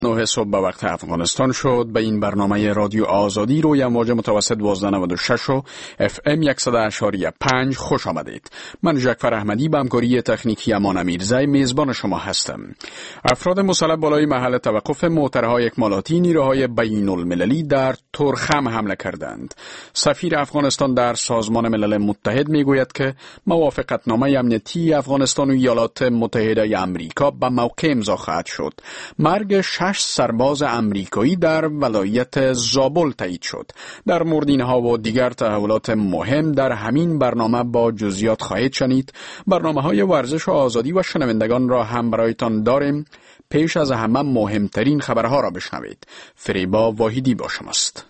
9 صبح به وقت افغانستان شد. به این برنامه رادیو آزادی روی امواج متوسط 1296 و FM 100.5 خوش آمدید. من جعفر احمدی به همکاری تکنیکی امان امیرزی میزبان شما هستم. افراد مسلح بالای محل توقف موترهای اکمالاتی نیروهای بین المللی در ترخم حمله کردند. سفیر افغانستان در سازمان ملل متحد میگوید که موافقتنامه امنیتی افغانستان و ایالات متحده آمریکا به موقع امضا خواهد شد. مرگ 6 سرباز امریکایی در ولایت زابل تایید شد. در مورد اینها و دیگر تحولات مهم در همین برنامه با جزئیات خواهید شنید. برنامه‌های ورزش و آزادی و شنوندگان را هم برایتان داریم. پیش از همه مهمترین خبرها را بشنوید. فریبا واحدی با شماست.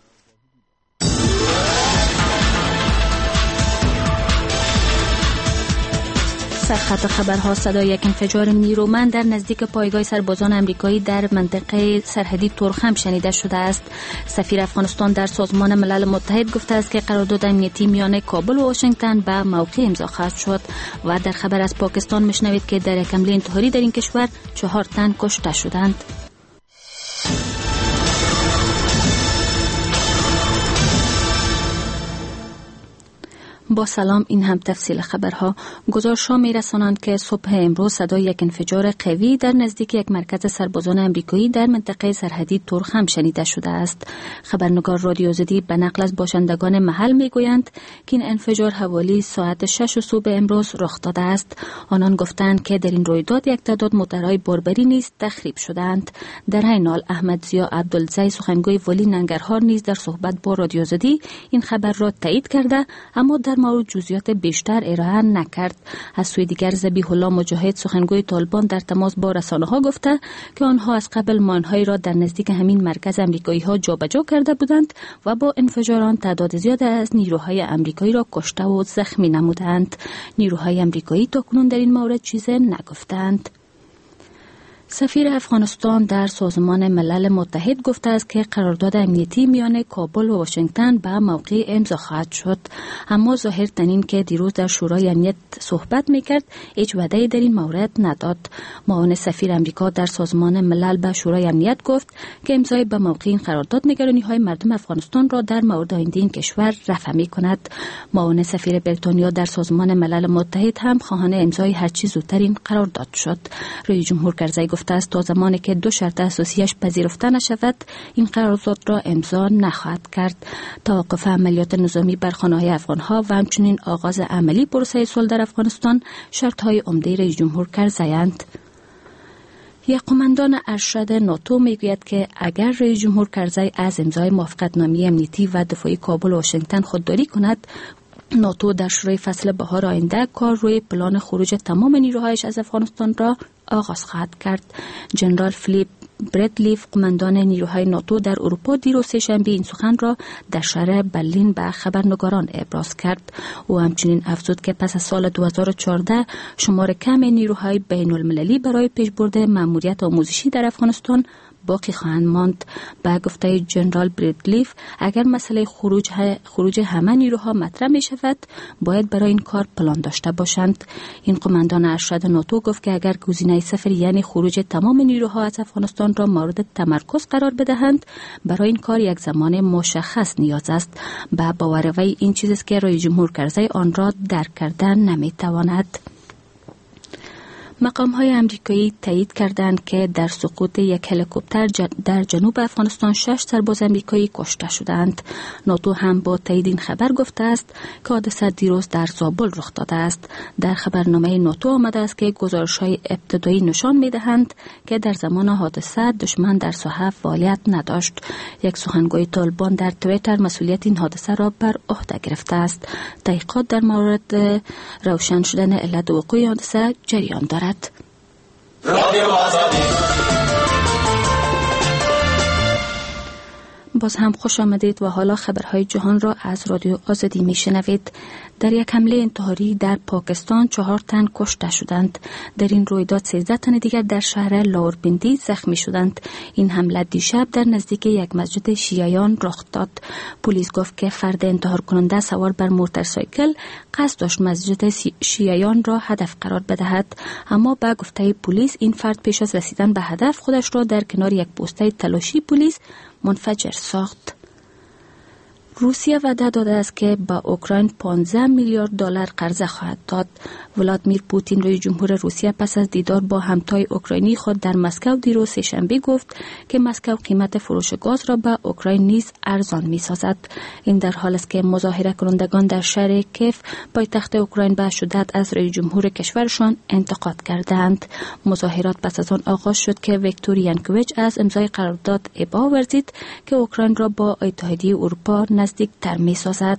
سرخط خبرها: صدای یک انفجار نیرومند در نزدیک پایگاه سربازان امریکایی در منطقه سرحدی ترخم شنیده شده است. سفیر افغانستان در سازمان ملل متحد گفته است که قرارداد امنیتی میان کابل و واشنگتن به موقع امضا خواهد شد. و در خبر از پاکستان میشنوید که در یک حمله انتحاری در این کشور 4 تن کشته شدند. با سلام، این هم تفصیل خبرها. گزارش‌ها می‌رسانند که صبح امروز صدای یک انفجار قوی در نزدیک یک مرکز سربازان امریکایی در منطقه سرحدی ترخم شنیده شده است. خبرنگار رادیو آزادی به نقل از باشندگان محل می‌گویند که این انفجار حوالی ساعت 6 صبح امروز رخ داده است. آنان گفتند که در این رویداد یک تعداد موترهای باربری نیز تخریب شدند. در این حال احمد ضیا عبدالزی، سخنگوی ولی ننگرهار، نیز در صحبت با رادیو آزادی این خبر را تایید کرده، اما در مورد جزئیات بیشتر ارائه نکرد. از سوی دیگر ذبیح الله مجاهد، سخنگوی طالبان، در تماس با رسانه‌ها گفته که آنها از قبل ماین‌هایی را در نزدیک همین مرکز امریکایی‌ها جابجا کرده بودند و با انفجاران تعداد زیاد از نیروهای امریکایی را کشته و زخمی نمودند. نیروهای امریکایی تاکنون در این مورد چیزی نگفتند. سفیر افغانستان در سازمان ملل متحد گفته است که قرارداد امنیتی میان کابل و واشنگتن به موقع امضا خواهد شد، اما ظاهر تنین که دیروز در شورای امنیت صحبت میکرد هیچ وعده‌ای در این مورد نداد. معاون سفیر امریکا در سازمان ملل به شورای امنیت گفت که امضای به موقع این قرارداد نگرانی‌های مردم افغانستان را در مورد آینده این کشور رفع می‌کند. معاون سفیر بریتانیا در سازمان ملل متحد هم خواهان امضای هر چه زودتر این قرارداد شد. رئیس جمهور کرزی گفته است تا زمانی که 2 شرط اساسیش پذیرفته نشود این قرارداد را امضا نخواهد کرد. توقف عملیات نظامی بر خانه‌های افغان‌ها و همچنین آغاز عملی پروسه صلح در افغانستان شرط‌های عمده رئیس جمهور کرزی‌اند. یک قماندان ارشد ناتو میگوید که اگر رئیس جمهور کرزی از امضای موافقتنامه امنیتی و دفاعی کابل و واشنگتن خودداری کند، ناتو در شورای فصل بهار آینده کار روی پلان خروج تمام نیروهایش از افغانستان را آغاز خواهد کرد. جنرال فیلیپ بردلیف، قماندان نیروهای ناتو در اروپا، دیروز سه‌شنبه این سخن را در شهر برلین به خبرنگاران ابراز کرد. او همچنین افزود که پس از سال 2014 شمار کم نیروهای بین المللی برای پیشبرد مأموریت آموزشی در افغانستان باقی خواهند ماند. به گفته جنرال بردلیف، اگر مسئله خروج همه نیروها مطرح می شود، باید برای این کار پلان داشته باشند. این قماندان ارشد ناتو گفت که اگر گزینه صفر یعنی خروج تمام نیروها از افغانستان را مورد تمرکز قرار بدهند، برای این کار یک زمان مشخص نیاز است. به باور وی این چیزی است که رئیس جمهور کرزی آن را درک کردن نمی تواند. مقام‌های امریکایی تایید کردند که در سقوط یک هلیکوپتر در جنوب افغانستان 6 سرباز امریکایی کشته شدند. ناتو هم با تایید این خبر گفته است که حادثه دیروز در زابل رخ داده است. در خبرنامه ناتو آمده است که گزارش‌های ابتدایی نشان می‌دهند که در زمان حادثه دشمن در ساحه فعالیت نداشت. یک سخنگوی طالبان در توییتر مسئولیت این حادثه را بر عهده گرفته است. تحقیقات در مورد روشن شدن علت وقوع حادثه جریان دارد. باز هم خوش آمدید و حالا خبرهای جهان را از رادیو آزادی می شنوید. در یک حمله انتحاری در پاکستان 4 تن کشته شدند. در این رویداد 13 تن دیگر در شهر لاوربندی زخمی شدند. این حمله دیشب در نزدیک یک مسجد شیعیان رخ داد. پلیس گفت که فرد انتحار کننده سوار بر موتورسایکل قصد داشت مسجد شیعیان را هدف قرار بدهد، اما با گفته پلیس این فرد پیش از رسیدن به هدف خودش را در کنار یک پوسته تلاشی پلیس منفجر ساخت. روسیه وعده داده است که به اوکراین 15 میلیارد دلار قرضه خواهد داد. ولادیمیر پوتین رئیس جمهور روسیه پس از دیدار با همتای اوکراینی خود در مسکو دیروز سه‌شنبه گفت که مسکو قیمت فروش گاز را به اوکراین نیز ارزان می‌سازد. این در حالی است که مظاهره کنندگان در شهر کیف پایتخت اوکراین به شدت از رئیس جمهور کشورشان انتقاد کردند. مظاهرات پس از آن آغاز شد که ویکتور ینوکوویچ از امضای قرارداد ابا ورزید که اوکراین را با اتحادیه اروپا نزدیک تر می سازد.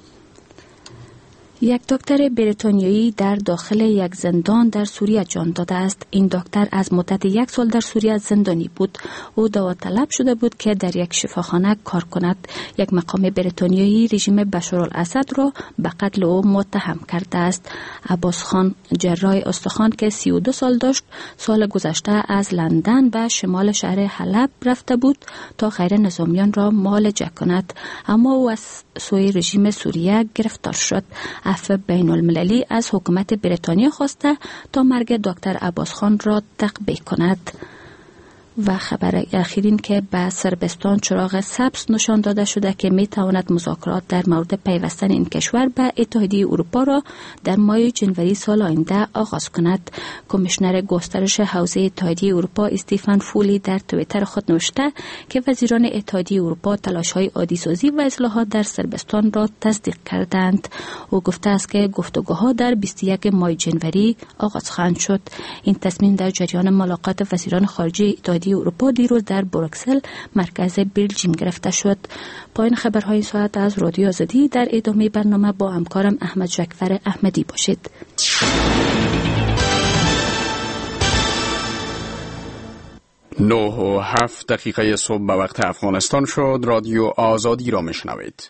یک دکتر بریتانیایی در داخل یک زندان در سوریه جان داده است. این دکتر از مدت 1 سال در سوریه زندانی بود. او داوطلب شده بود که در یک شفاخانه کار کند. یک مقام بریتانیایی رژیم بشارالاسد را به قتل او متهم کرده است. عباس خان جراح استخوان که 32 سال داشت سال گذشته از لندن به شمال شهر حلب رفته بود تا غیر نظامیان را معالجه کند، اما او از سوی رژیم سوریه گرفتار شد. عفو بین المللی از حکومت بریتانیا خواسته تا مرگ دکتر عباس خان را تقبیح کند. و خبر اخیرین که به صربستان چراغ سبز نشان داده شده که می تواند مذاکرات در مورد پیوستن این کشور به اتحادیه اروپا را در ماه جنوری سال آینده آغاز کند. کمیشنر گسترش حوزه اتحادیه اروپا استیفن فولی در توییتر خود نوشته که وزیران اتحادیه اروپا تلاش‌های عادی‌سازی و اصلاحات در صربستان را تصدیق کردند. او گفته است که گفتگوها در 21 ماه جنوری آغاز خواهند شد. این تصمیم در جریان ملاقات وزیران خارجه اتحادیه اروپا دیروز در بروکسل مرکز بلژیم گرفته شد. پایان خبرهای ساعت از رادیو آزادی. در ادامه برنامه با همکارم احمد جعفر احمدی باشید. 9:07 صبح به وقت افغانستان شد. رادیو آزادی را میشنوید.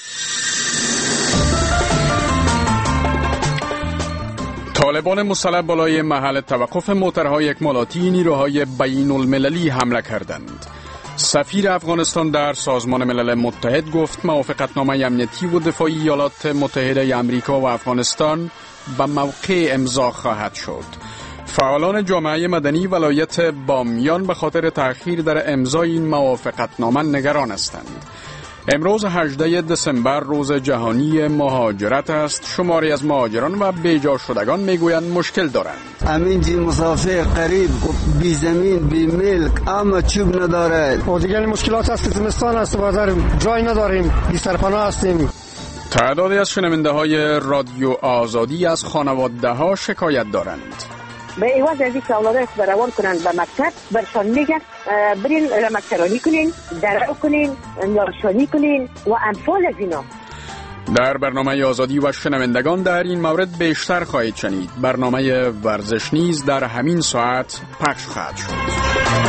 طالبان مسلح بالای محل توقف موترهای اکمالاتی نیروهای بین المللی حمله کردند. سفیر افغانستان در سازمان ملل متحد گفت موافقتنامه امنیتی و دفاعی ایالات متحده آمریکا و افغانستان به موقع امضا خواهد شد. فعالان جامعه مدنی ولایت بامیان به خاطر تأخیر در امضای این موافقتنامه نگران هستند. امروز 18 دسامبر روز جهانی مهاجرت است. شماری از مهاجران و بیجا شدگان میگویند مشکل دارند. امین جی مسافر قریب بی زمین بی ملک اما چوب نداره و دیگر مشکلات است. زمستان است و در جای نداریم، بی سرپناه هستیم. تعدادی از شنونده های رادیو آزادی از خانواده ها شکایت دارند. به ایواز از اینکه اولادای خود روان کنند به مکتب برشان میگن برین مکترانی کنین، درو کنین، نارشانی کنین و امثال از اینا. در برنامه آزادی و شنوندگان در این مورد بیشتر خواهید شنید. برنامه ورزش نیز در همین ساعت پخش خواهد شد.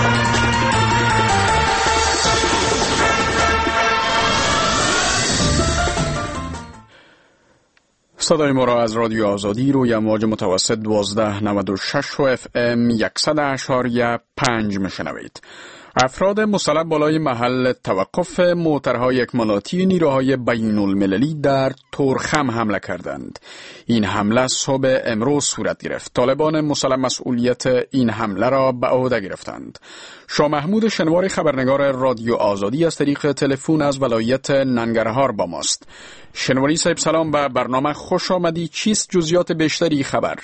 صدای ما را از رادیو آزادی روی امواج متوسط 1296 و FM 100.5 میشنوید. افراد مسلح بالای محل توقف موترهای اکمالاتی نیروهای بین المللی در تورخم حمله کردند. این حمله صبح امروز صورت گرفت. طالبان مسلح مسئولیت این حمله را به عهده گرفتند. شاه محمود شنواری خبرنگار رادیو آزادی از طریق تلفن از ولایت ننگرهار با ماست. شنواری صاحب سلام، به برنامه خوش آمدی. چیست جزئیات بیشتری خبر؟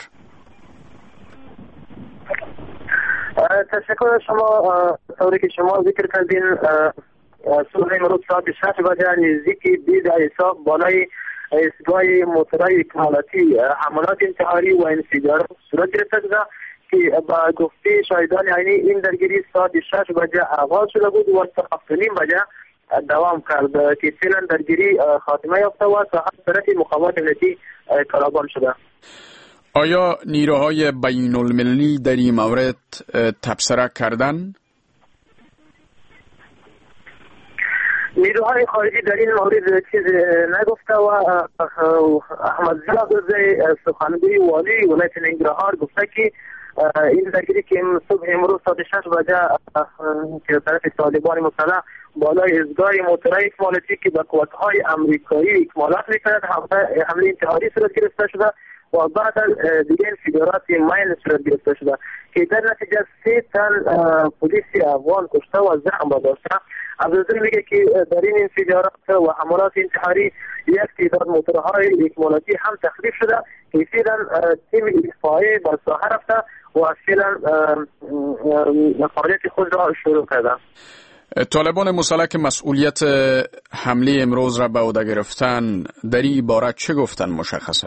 تشکر از شما. طوری که شما ذکر کردین صبح امروز ساعت 6 بجه نزدیک دید حساب بالای ایستگاه موترهای اکمالاتی حملات انتحاری و انفجار صورت گرفته شده که با گفته شاهدان یعنی این درگیری ساعت 6 بجه آغاز شده بود و تا 7:30 بجه دوام کرد که فعلا درگیری خاتمه یافته و ساعت طرف مقامات امنیتی کلابان شده. آیا نیروهای بین المللی در این مورد تبصره کردن؟ نیروهای خارجی در این مورد چیز نگفته و احمد زاغزی سخنگوی والی ولایت ننگرهار گفته که این درگیری که صبح امروز ساعت 6 بجه که طرف طالبان مسلح بالای ایستگاه موتورهای اکمالاتی که به قوت‌های امریکایی اکمالات می‌کند حمله انتحاری صورت گرفته شده و بعد دیگه انفجارات مین صورت گرفته شده که در نتیجه 3 تن پلیس افغان کشته و زخم داشته. عبدالعزیز میگه که در این انفجارات و حملات انتحاری یک تعداد موتورهای اکمالاتی هم تخریب شده که فعلا تیم اطفائیه به ساحه رفته و فعلا فعالیت خود را شروع کرده. طالبان مسلح که مسئولیت حمله امروز را به عهده گرفتن در این باره چه گفتن مشخصا؟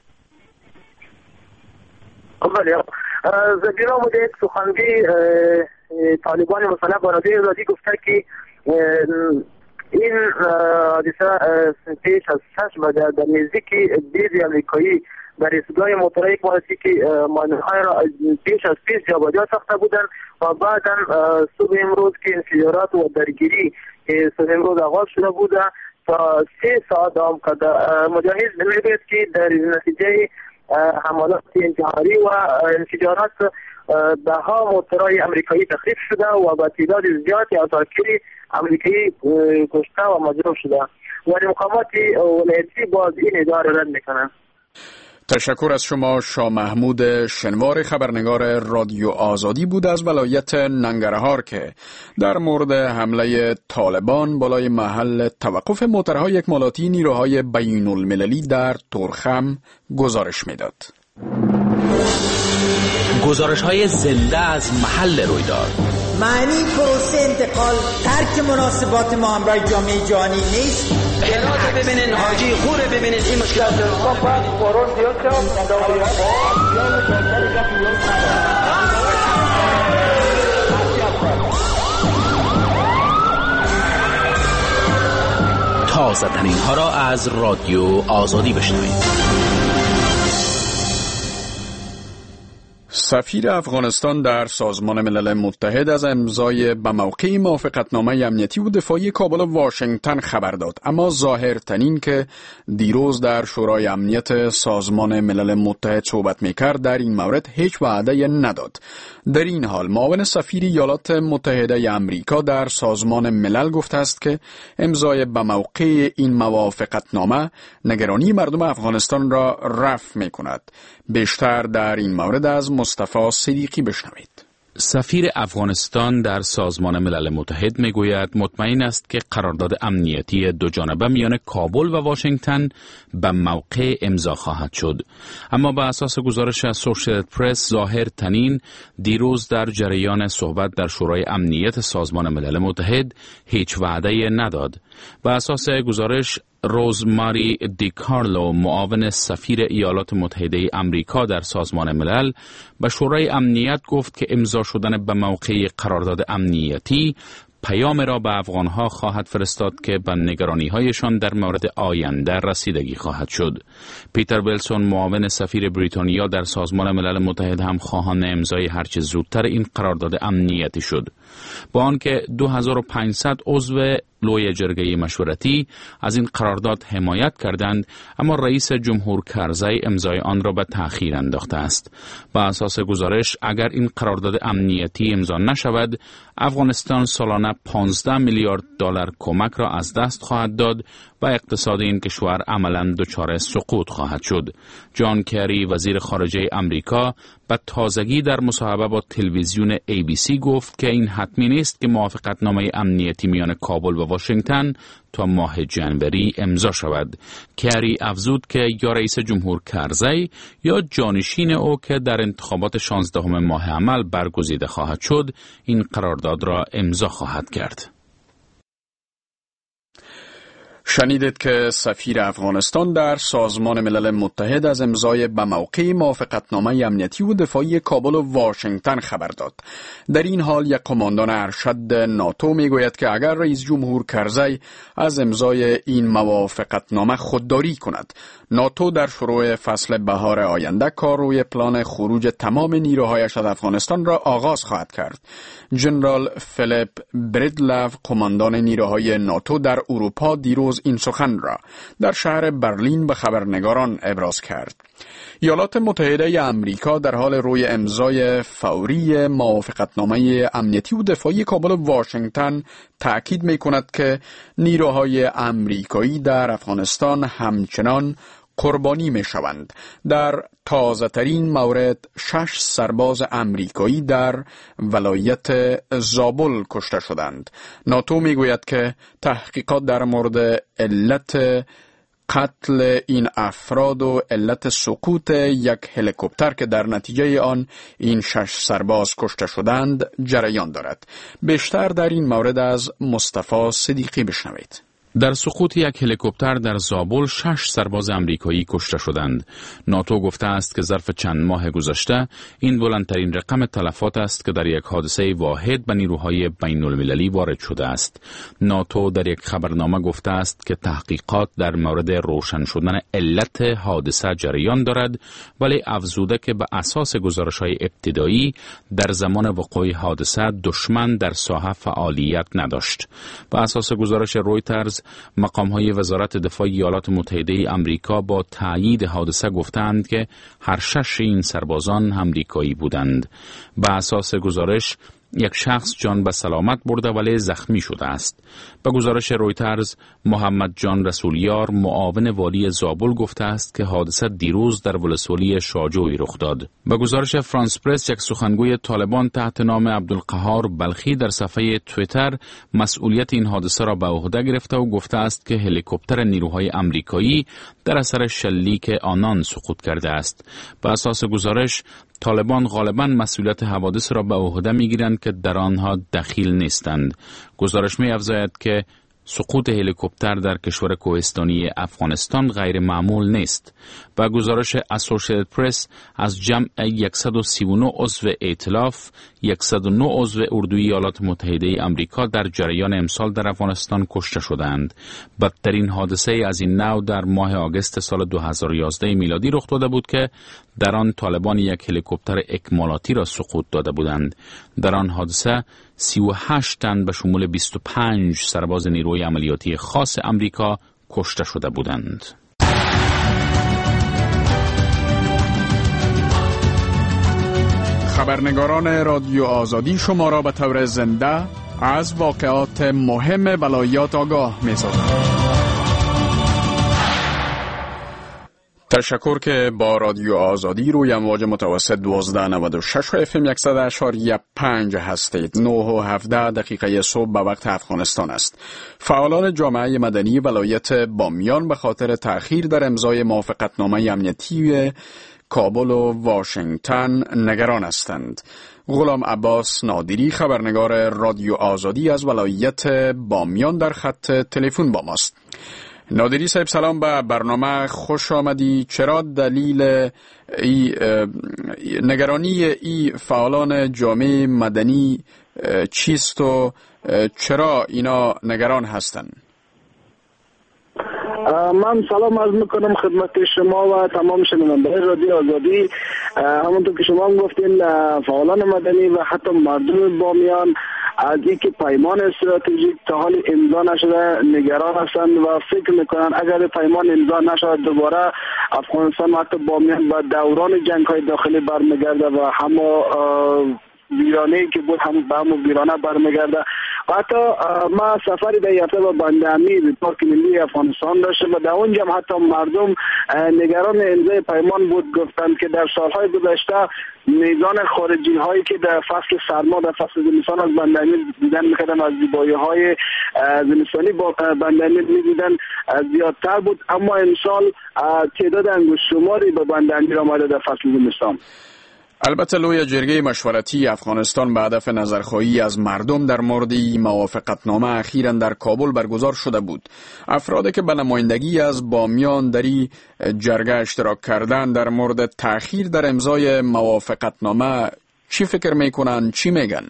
بله، زبیرا مده یک سخنگوی طالبان مسلح با رادیو آزادی گفته که این حادثه پیش از 6 بجه در نزدیک بیز امریکایی در ایستگاه موتورهای اکمالاتی که ماینهای را پیش از پیش جابجا ساخته بودند و بعدا صبح امروز که انفجارات و درگیری صبح امروز آغاز شده بوده تا 3 ساعت دوام کرده. مجاهد میگوید که در نتیجه حملات انتحاری و انفجارات ده ها موتورهای امریکایی تخریب شده و با تعداد زیادی عساکر امریکایی کشته و مجروح شده و مقامات ولایتی باز این ادعا را رد میکنند. تشکر از شما. شاه محمود شنوار، خبرنگار رادیو آزادی بود از ولایت ننگرهار که در مورد حمله طالبان بالای محل توقف موتورهای اکمالاتی نیروهای بین المللی در تورخم گزارش میداد. گزارش‌های زنده از محل رویداد. معنی پروسه انتقال ترک مناسبات ما همراه جامعه جهانی نیست. هرات ببینین، حاجی خوره ببینین، این مشکلات تازه ترین ها را از رادیو آزادی بشنوید. سفیر افغانستان در سازمان ملل متحد از امضای به موقع موافقتنامه امنیتی و دفاعی کابل و واشنگتن خبر داد، اما ظاهرترین که دیروز در شورای امنیت سازمان ملل متحد صحبت میکرد در این مورد هیچ وعده نداد. در این حال معاون سفیر ایالات متحده آمریکا در سازمان ملل گفته است که امضای به موقع این موافقتنامه نگرانی مردم افغانستان را رفع میکند. بیشتر در این مورد از مصطفی صدیقی بشنوید. سفیر افغانستان در سازمان ملل متحد میگوید مطمئن است که قرارداد امنیتی دوجانبه میان کابل و واشنگتن به موقع امضا خواهد شد. اما به اساس گزارش اسوسییتد پرس ظاهر تنین دیروز در جریان صحبت در شورای امنیت سازمان ملل متحد هیچ وعده نداد. به اساس گزارش روزماری دی کارلو معاون سفیر ایالات متحده آمریکا در سازمان ملل به شورای امنیت گفت که امضا شدن به موقع قرارداد امنیتی پیام را به افغانها خواهد فرستاد که به نگرانی‌هایشان در مورد آینده رسیدگی خواهد شد. پیتر ویلسون معاون سفیر بریتانیا در سازمان ملل متحد هم خواهان امضای هرچه زودتر این قرارداد امنیتی شد. با آنکه 2500 عضو لوی جرگه مشورتی از این قرارداد حمایت کردند، اما رئیس جمهور کرزی امضای آن را به تأخیر انداخته است. با اساس گزارش اگر این قرارداد امنیتی امضا نشود، افغانستان سالانه 15 میلیارد دلار کمک را از دست خواهد داد و اقتصاد این کشور عملاً دچار سقوط خواهد شد. جان کری وزیر خارجه آمریکا به تازگی در مصاحبه با تلویزیون ABC گفت که این حتمی نیست که موافقتنامه امنیتی میان کابل و واشنگتن تا ماه جنوری امضا شود. کری افزود که یا رئیس جمهور کرزی یا جانشین او که در انتخابات 16 ماه عمل برگزیده خواهد شد این قرارداد را امضا خواهد کرد. شنیدید که سفیر افغانستان در سازمان ملل متحد از امضای به موقع موافقتنامه امنیتی و دفاعی کابل و واشنگتن خبر داد. در این حال یک قماندان ارشد ناتو میگوید که اگر رئیس جمهور کرزی از امضای این موافقتنامه خودداری کند، ناتو در شروع فصل بهار آینده کار روی پلان خروج تمام نیروهایش از افغانستان را آغاز خواهد کرد. جنرال فیلیپ بریدلو، قماندان نیروهای ناتو در اروپا، دیروز این سخن را در شهر برلین به خبرنگاران ابراز کرد. ایالات متحده آمریکا در حال روی امضای فوری موافقتنامه امنیتی و دفاعی کابل و واشنگتن تأکید می‌کند که نیروهای آمریکایی در افغانستان همچنان قربانی می‌شوند. در تازه‌ترین مورد 6 سرباز آمریکایی در ولایت زابل کشته شدند. ناتو میگوید که تحقیقات در مورد علت قتل این افراد و علت سقوط یک هلیکوپتر که در نتیجه آن این 6 سرباز کشته شدند جریان دارد. بیشتر در این مورد از مصطفی صدیقی بشنوید. در سقوط یک هلیکوپتر در زابل 6 سرباز امریکایی کشته شدند. ناتو گفته است که ظرف چند ماه گذشته این بلندترین رقم تلفات است که در یک حادثه واحد به نیروهای بین المللی وارد شده است. ناتو در یک خبرنامه گفته است که تحقیقات در مورد روشن شدن علت حادثه جریان دارد، ولی افزوده که به اساس گزارش‌های ابتدایی در زمان وقوع حادثه دشمن در ساحه فعالیت نداشت. به اساس گزارش رویترز، مقام‌های وزارت دفاع ایالات متحده آمریکا با تایید حادثه گفتند که هر 6 این سربازان آمریکایی بودند. به اساس گزارش یک شخص جان به سلامت برده ولی زخمی شده است. به گزارش رویترز، محمد جان رسولیار، معاون والی زابل، گفته است که حادثه دیروز در ولسوالی شاجوی رخ داد. به گزارش فرانس پرس، یک سخنگوی طالبان تحت نام عبدالقهار بلخی در صفحه توییتر مسئولیت این حادثه را به عهده گرفته و گفته است که هلیکوپتر نیروهای آمریکایی در اثر شلیک آنان سقوط کرده است. به اساس گزارش، طالبان غالباً مسئولیت حوادث را به عهده می‌گیرند که در آنها دخیل نیستند. گزارش می‌افزاید که سقوط هلیکوپتر در کشور کوهستانی افغانستان غیر معمول نیست. و گزارش اسوسییتد پرس، از جمع 139 عضو ائتلاف، 109 عضو اردوی ایالات متحده آمریکا در جریان امسال در افغانستان کشته شدند. بدترین حادثه از این نوع در ماه آگوست سال 2011 میلادی رخ داده بود که در آن طالبان یک هلیکوپتر اکمالاتی را سقوط داده بودند. در آن حادثه 38 تن به شمول 25 سرباز نیروی عملیاتی خاص آمریکا کشته شده بودند. خبرنگاران رادیو آزادی شما را به طور زنده از واقعات مهم ولایات آگاه می‌سازند. تشکر که با رادیو آزادی روی امواج متوسط 1296 و FM 100.5 هستید. 9 و 17 دقیقه صبح به وقت افغانستان است. فعالان جامعه مدنی ولایت بامیان به خاطر تأخیر در امضای موافقتنامه امنیتی کابل و واشنگتن نگران هستند. غلام عباس نادری، خبرنگار رادیو آزادی از ولایت بامیان، در خط تلفن با ماست. نادری صاحب، سلام، به برنامه خوش آمدی. چرا دلیل نگرانی ای فعالان جامعه مدنی چیست و چرا اینا نگران هستند؟ من سلام عرض میکنم خدمت شما و تمام شنوندگان رادیو آزادی. همونطور که شما هم گفتین، فعالان مدنی و حتی مردم بامیان از اینکه پیمان استراتژیک تا حال امضا نشده نگران هستند و فکر میکنن اگر پیمان امضا نشود دوباره افغانستان و حتی بامیان به دوران جنگ‌های داخلی برمیگرده و همه ویرانه‌ای که بود هم به همون ویرانه برمیگرده. و حتی ما سفری در یافته با بنده امیر به پارک ملی افغانستان داشتم و در اونجا حتی مردم نگران امضای پیمان بود. گفتند که در سالهای گذشته میزان خارجی هایی که در فصل سرما در فصل زمستان از بنده امیر دیدن میکردن، از زیبایی های زمستانی با بنده امیر میدیدن زیادتر بود، اما امسال تعداد انگشت شماری به بنده امیر آمده در فصل زمستان. البته لوی جرگه مشورتی افغانستان به هدف نظرخواهی از مردم در مورد موافقتنامه اخیراً در کابل برگزار شده بود. افرادی که به نمایندگی از بامیان در این جرگه اشتراک کردن در مورد تأخیر در امضای موافقتنامه چی فکر میکنن، چی میگن؟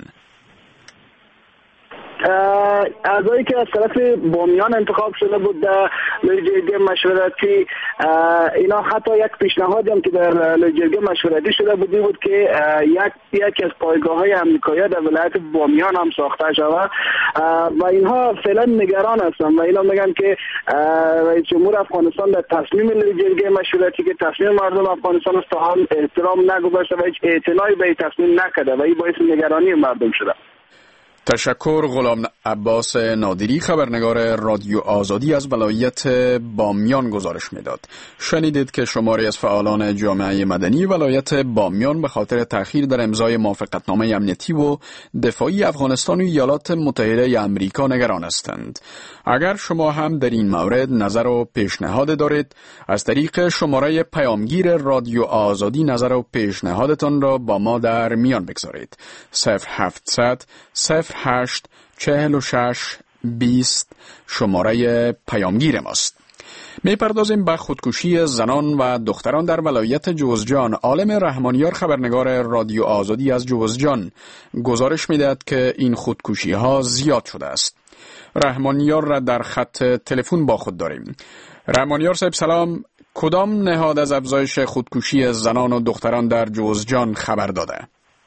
اعضایی که از طرف بامیان انتخاب شده بود در جرگه مشورتی، اینا حتی یک پیشنهادی هم که در جرگه مشورتی شده بود که یکی از پایگاه‌های امریکایی در ولایت بامیان هم ساخته شود و اینها فعلا نگران هستند و اینا میگن که رئیس جمهور افغانستان در تصمیم جرگه مشورتی که تصمیم مردم افغانستان است تا حال احترام نگذاشته و هیچ اعتنایی به این تصمیم نکرده و این باعث نگرانی مردم شده. تشکر. غلام عباس نادری، خبرنگار رادیو آزادی از ولایت بامیان گزارش میداد. شنیدید که شماری از فعالان جامعه مدنی ولایت بامیان به خاطر تأخیر در امضای موافقتنامه امنیتی و دفاعی افغانستان و ایالات متحده آمریکا نگران هستند. اگر شما هم در این مورد نظر و پیشنهاد دارید، از طریق شماره پیامگیر رادیو آزادی نظر و پیشنهادتان را با ما در میان بگذارید. 0700 08 46 20 شماره پیامگیر ماست. میپردازیم به خودکشی زنان و دختران در ولایت جوزجان. عالم رحمانیار، خبرنگار رادیو آزادی از جوزجان، گزارش میدهد که این خودکشی ها زیاد شده است. رحمانیار را در خط تلفن با خود داریم. رحمانیار صاحب سلام، کدام نهاد از افزایش خودکشی زنان و دختران در جوزجان خبر داده؟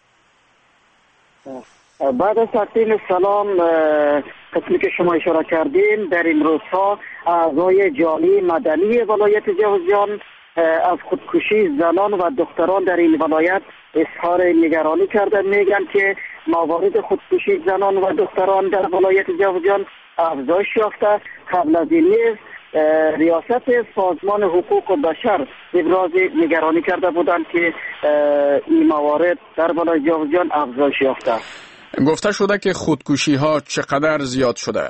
بعد از تقدیم سلام، قسمی که شما اشاره کردین، در این روزها اعضای جامعه مدنی ولایت جوزجان از خودکشی زنان و دختران در این ولایت اظهار نگرانی کردن. میگن که موارد خودکشی زنان و دختران در ولایت جوزجان افزایش یافته. قبل از این نیز ریاست سازمان حقوق بشر ابراز نگرانی کرده بودند که این موارد در ولایت جوزجان افزایش یافته. گفته شده که خودکشی ها چقدر زیاد شده؟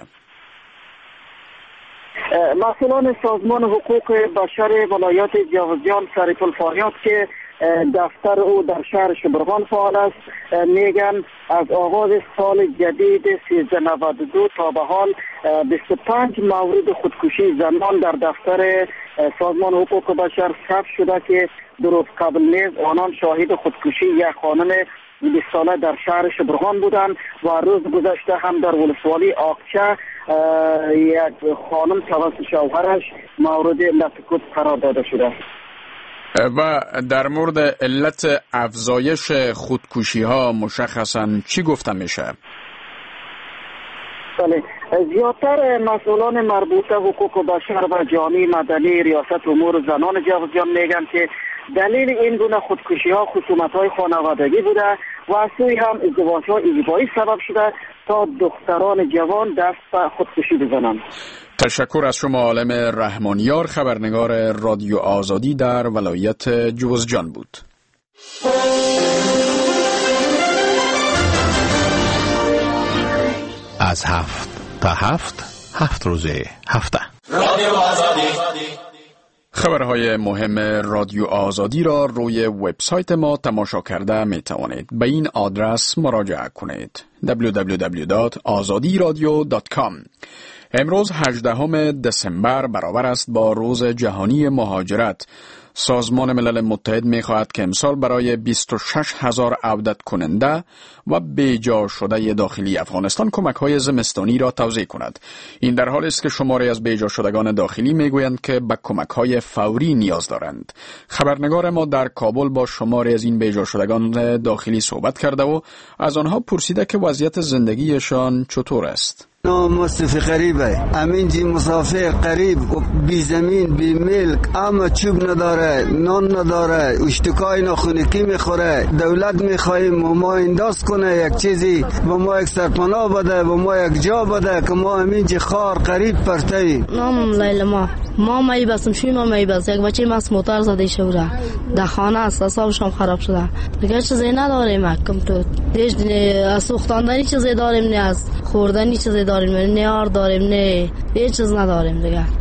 مسئولان سازمان حقوق بشر ولایت جوزجان شریف الفاریات که دفتر او در شهر شبرغان فعال است میگن از آغاز سال جدید 1392 تا به حال 25 مورد خودکشی زنان در دفتر سازمان حقوق بشر ثبت شده که درست قبل نیز آنان شاهد خودکشی یک خانم 20 ساله در شهر شبرغان بودند و روز گذشته هم در ولسوالی آقچه یک خانم توسط شوهرش مورد لطکوت قرار داده شده. و در مورد علت افزایش خودکشی ها مشخصاً چی گفته میشه؟ بله، زیادتر مسئولان مربوطه حقوق بشر و جامعه مدنی ریاست امور زنان جوزجان میگن که دلیل این گونه خودکشی ها خصومت های خانوادگی بوده و از سوی هم ازدواج های اجباری سبب شده تا دختران جوان دست به خودکشی بزنند. تشکر از شما عالم رحمانیار، خبرنگار رادیو آزادی در ولایت جوزجان بود. از 7 تا 7 روز هفته رادیو آزادی. خبرهای مهم رادیو آزادی را روی وبسایت ما تماشا کرده می توانید. به این آدرس مراجعه کنید: www.azadiradio.com. امروز 18 دسامبر برابر است با روز جهانی مهاجرت. سازمان ملل متحد می خواهد که امسال برای 26,000 عودت کننده و بیجا شده داخلی افغانستان کمک های زمستانی را توزیع کند. این در حالی است که شماری از بیجا شدگان داخلی می گویند که به کمک های فوری نیاز دارند. خبرنگار ما در کابل با شماری از این بیجا شدگان داخلی صحبت کرده و از آنها پرسیده که وضعیت زندگیشان چطور است. مصطفی قریبه امینجی مسافر قریب بی زمین بی ملک، اما چوب نداره، نان نداره، اشتکای ناخونکی میخوره. دولت میخواهیم ما انداز کنه یک چیزی و ما یک سرپناه بده و ما یک جا بده که ما امینجی خار قریب پرتایی. نام لیلا ما میبستم شوی ما میبست یک بچه ماست موتر زده شوره در خانه است، اصابش هم خراب شده. دیگه چیزی نداریم کم تو دیش از سوختاندنی چیزی داریم، نه از خوردنی چیزی داریم، نه یار داریم، نه هیچ چیز نداریم دیگه.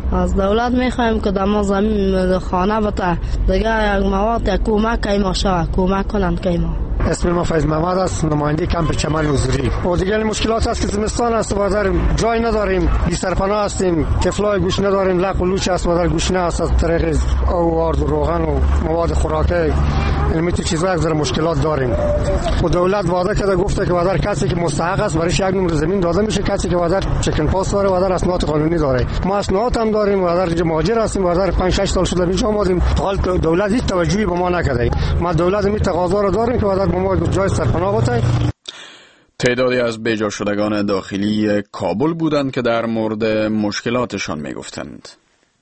از دولت میخوایم که در ما زمین خانه بته دیگه یک مواد یک کمک که ما شود کمک کنند که ما. اسم ما فیض محمد است، نماینده کمپ چمن حضوری. و دیگر مشکلات است که زمستان است و در جای نداریم، بی سرپناه هستیم، کفلای گوش نداریم، لق و لوچ است و در گوشنه است از طریق آورد و روغن و مواد خوراکی علمی تو چیزا یک ذره مشکلات داریم. و دولت وعده کرده گفته که در کسی که مستحق است برایش یک نمره زمین داده میشه، کسی که در چکن پاس داره و در اسناد قانونی داره. ما اسناد هم داریم و در مهاجر هستیم و در 5 6 سال شده اینجا آمدیم، حال دولت هیچ توجهی به ما نکرده. ما دولت می تقاضا رو داریم که در ما جای سرپناه بده. تعدادی از بیجا شدگان داخلی کابل بودند که در مورد مشکلاتشان میگفتند.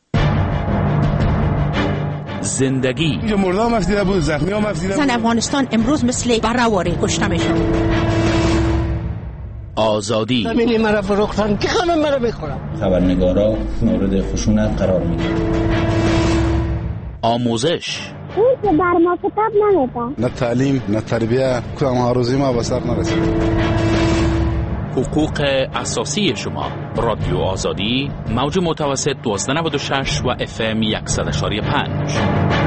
زندگی مرده هم افزیده بود، زخمی هم افزیده بود. زن افغانستان امروز مثل برهواری کشته میشد. آزادی زمینی مرا فروختن که همه مرا بخورم. خبرنگارا مورد خشونت قرار میگیرند. آموزش اون که بر ما کتاب نمیده، نه تعلیم نه تربیه، کدام هاروزی ما به سر نرسید. حقوق اساسی شما. رادیو آزادی، موج متوسط 1296 و FM 100.5.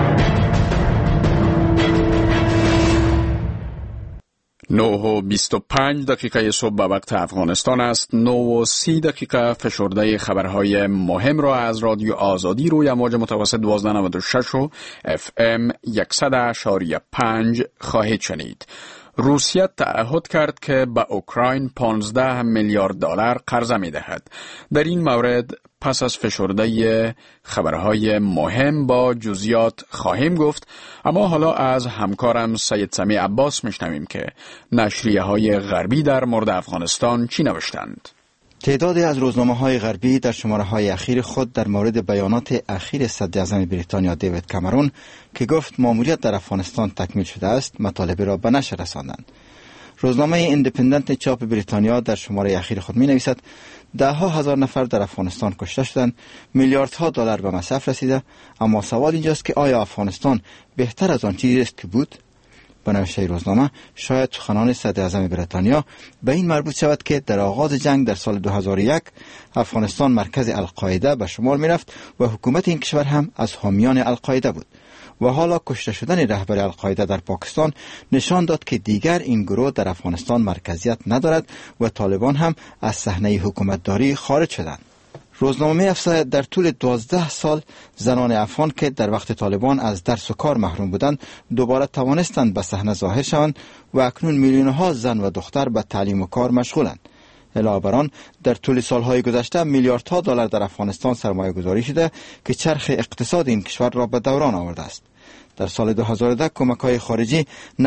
9:25 صبح به وقت افغانستان است. 9:30 فشرده خبرهای مهم را از رادیو آزادی روی امواج متوسط 1296 و FM 100.5 خواهید شنید. روسیه تعهد کرد که به اوکراین 15 میلیارد دلار قرضه می دهد. در این مورد پس از فشرده خبرهای مهم با جزئیات خواهیم گفت، اما حالا از همکارم سید سمی عباس میشنویم که نشریه های غربی در مورد افغانستان چی نوشتند. تعدادی از روزنامه‌های غربی در شماره‌های اخیر خود در مورد بیانات اخیر صدراعظم بریتانیا دیوید کامرون که گفت ماموریت در افغانستان تکمیل شده است، مطالبه را به نشر رساندند. روزنامه ایندیپندنت چاپ بریتانیا در شماره اخیر خود می‌نویسد ده‌ها هزار نفر در افغانستان کشته شدند، میلیاردها دلار به مصرف رسیده، اما سوال اینجاست که آیا افغانستان بهتر از آن چیزی است که بود؟ به نوشته روزنامه شاید سخنان صدراعظم بریتانیا به این مربوط شود که در آغاز جنگ در سال 2001 افغانستان مرکز القاعده به شمار می‌رفت و حکومت این کشور هم از حامیان القاعده بود و حالا کشته شدن رهبر القاعده در پاکستان نشان داد که دیگر این گروه در افغانستان مرکزیت ندارد و طالبان هم از صحنه حکومتداری خارج شدند. روزنامه افزاید در طول 12 سال زنان افغان که در وقت طالبان از درس و کار محروم بودند دوباره توانستند به صحنه ظاهر شوند و اکنون میلیون‌ها زن و دختر به تعلیم و کار مشغولند. علاوه بر آن در طول سالهای گذشته میلیاردها دلار در افغانستان سرمایه گذاری شده که چرخ اقتصاد این کشور را به دوران آورده است. در سال 2010 کمک‌های خارجی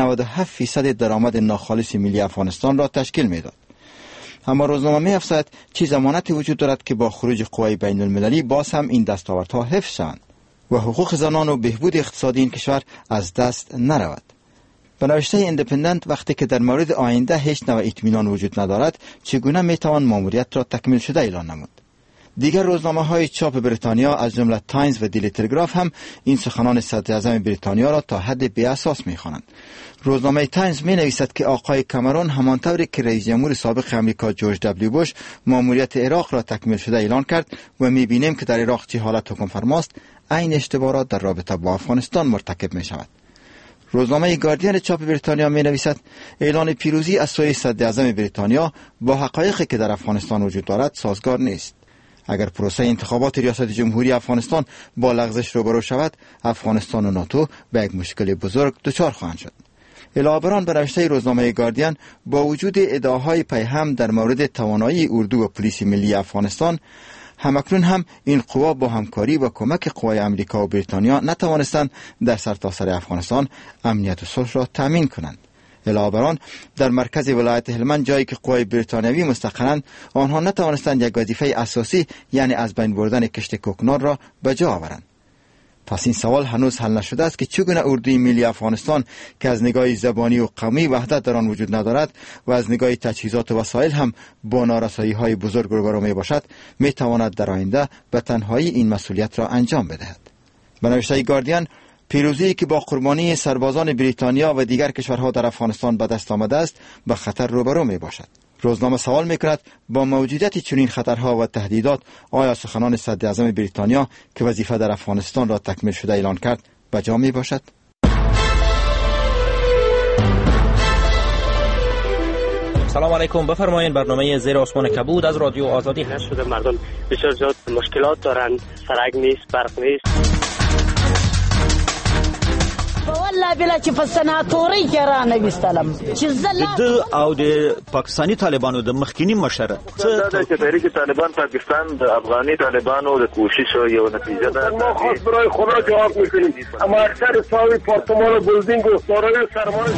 97% درآمد ناخالص ملی افغانستان را تشکیل می‌داد. اما روزنامه می‌افزاید چه ضمانتی وجود دارد که با خروج قوای بین المللی باز هم این دستاوردها حفظ شوند و حقوق زنان و بهبود اقتصادی این کشور از دست نرود. به نوشته ایندیپندنت وقتی که در مورد آینده هیچ نوع اطمینان وجود ندارد چگونه میتوان ماموریت را تکمیل شده اعلان نمود؟ دیگر روزنامه‌های چاپ بریتانیا از جمله تایمز و دیلی تلگراف هم این سخنان صدراعظم بریتانیا را تا حد بی‌اساس می‌خوانند. روزنامه تایمز می‌نویسد که آقای کامرون همانطوری که رئیس جمهور سابق آمریکا جورج دبلیو بوش ماموریت عراق را تکمیل شده اعلان کرد و می‌بینیم که در عراق چه حالت حکم فرماست، عین اشتباهات در رابطه با افغانستان مرتکب می‌شود. روزنامه گاردین چاپ بریتانیا می‌نویسد اعلان پیروزی از سوی صدراعظم بریتانیا با حقایقی که در افغانستان وجود دارد سازگار نیست. اگر پروسه انتخابات ریاست جمهوری افغانستان با لغزش روبرو شود، افغانستان و ناتو به یک مشکل بزرگ دچار خواهند شد. علاوه بر آن به نوشته روزنامه گاردین با وجود ادعاهای پیهم در مورد توانایی اردو و پلیس ملی افغانستان، همکنون هم این قوا با همکاری و کمک قوای امریکا و بریتانیا نتوانستند در سرتاسر افغانستان امنیت و صلح را تامین کنند. علاوه بر آن در مرکز ولایت هلمند جایی که قوای بریتانیایی مستقرند، آنها نتوانستند یک وظیفه اساسی یعنی از بین بردن کشت کوکنار را به جا آورند. پس این سوال هنوز حل نشده است که چگونه اردوی ملی افغانستان که از نگاه زبانی و قومی وحدت در آن وجود ندارد و از نگاه تجهیزات و وسایل هم با نارسایی‌های بزرگ روبرو میباشد، میتواند در آینده به تنهایی این مسئولیت را انجام بدهد. به نوشته گاردین، پیروزی که با قربانی سربازان بریتانیا و دیگر کشورها در افغانستان به دست آمده است به خطر روبرو می باشد. روزنامه سوال میکند با موجودیت چنین خطرها و تهدیدات آیا سخنان صدر اعظم بریتانیا که وظیفه در افغانستان را تکمیل شده اعلان کرد بجا می باشد؟ سلام علیکم، بفرمایید. برنامه زیر آسمان کبود از رادیو آزادی هست. شده مردم بسیار زیاد مشکلات دارند، سرک نیست، برق نیست. والله بلا چې په سناتوري کې را نویستلم چې د او د پاکستانی طالبانو د مخکینی مشر څه چې تحریک طالبان پاکستان د افغاني طالبانو د کوشش یو نتیجه ده. ما خاص برای خدا جواب میکنیم، اما اکثر صاحب پارتمان بلدینگ و دارای سرمایه